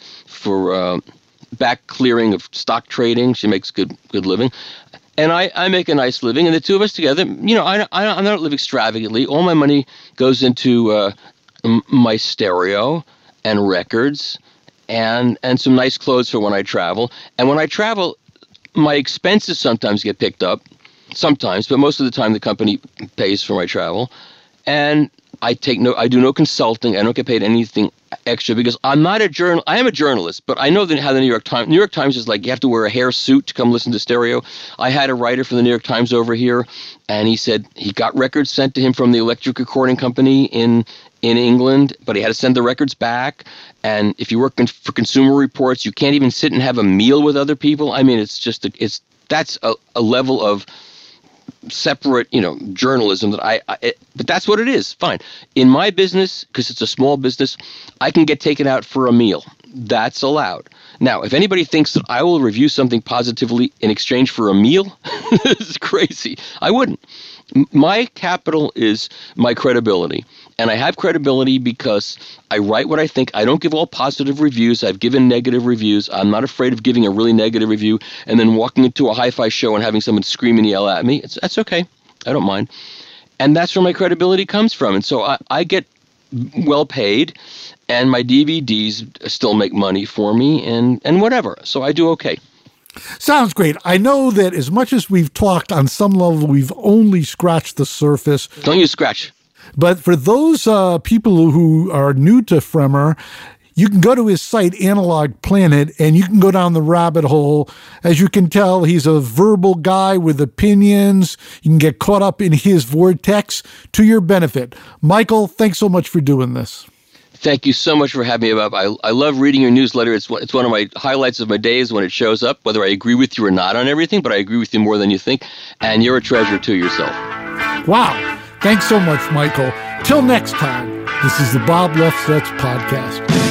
for back clearing of stock trading. She makes good living. And I make a nice living, and the two of us together, I don't live extravagantly. All my money goes into my stereo and records and some nice clothes for when I travel. And when I travel, my expenses sometimes get picked up, sometimes, but most of the time the company pays for my travel. And I do no consulting. I don't get paid anything extra because I'm not a journal. I am a journalist, but I know how the New York Times is like you have to wear a hair suit to come listen to stereo. I had a writer from the New York Times over here, and he said he got records sent to him from the Electric Recording Company in England, but he had to send the records back. And if you work for Consumer Reports, you can't even sit and have a meal with other people. I mean, that's a level of separate, journalism that but that's what it is. Fine. In my business, because it's a small business, I can get taken out for a meal. That's allowed. Now, if anybody thinks that I will review something positively in exchange for a meal, this is crazy. I wouldn't. My capital is my credibility. And I have credibility because I write what I think. I don't give all positive reviews. I've given negative reviews. I'm not afraid of giving a really negative review and then walking into a hi-fi show and having someone scream and yell at me. That's okay. I don't mind. And that's where my credibility comes from. And so I get well paid, and my DVDs still make money for me and whatever. So I do okay. Sounds great. I know that as much as we've talked, on some level, we've only scratched the surface. Don't use scratch. But for those people who are new to Fremer, you can go to his site, Analog Planet, and you can go down the rabbit hole. As you can tell, he's a verbal guy with opinions. You can get caught up in his vortex to your benefit. Michael, thanks so much for doing this. Thank you so much for having me, Bob. I love reading your newsletter. It's one of my highlights of my days when it shows up, whether I agree with you or not on everything, but I agree with you more than you think. And you're a treasure to yourself. Wow. Thanks so much, Michael. Till next time, this is the Bob Lefsetz Podcast.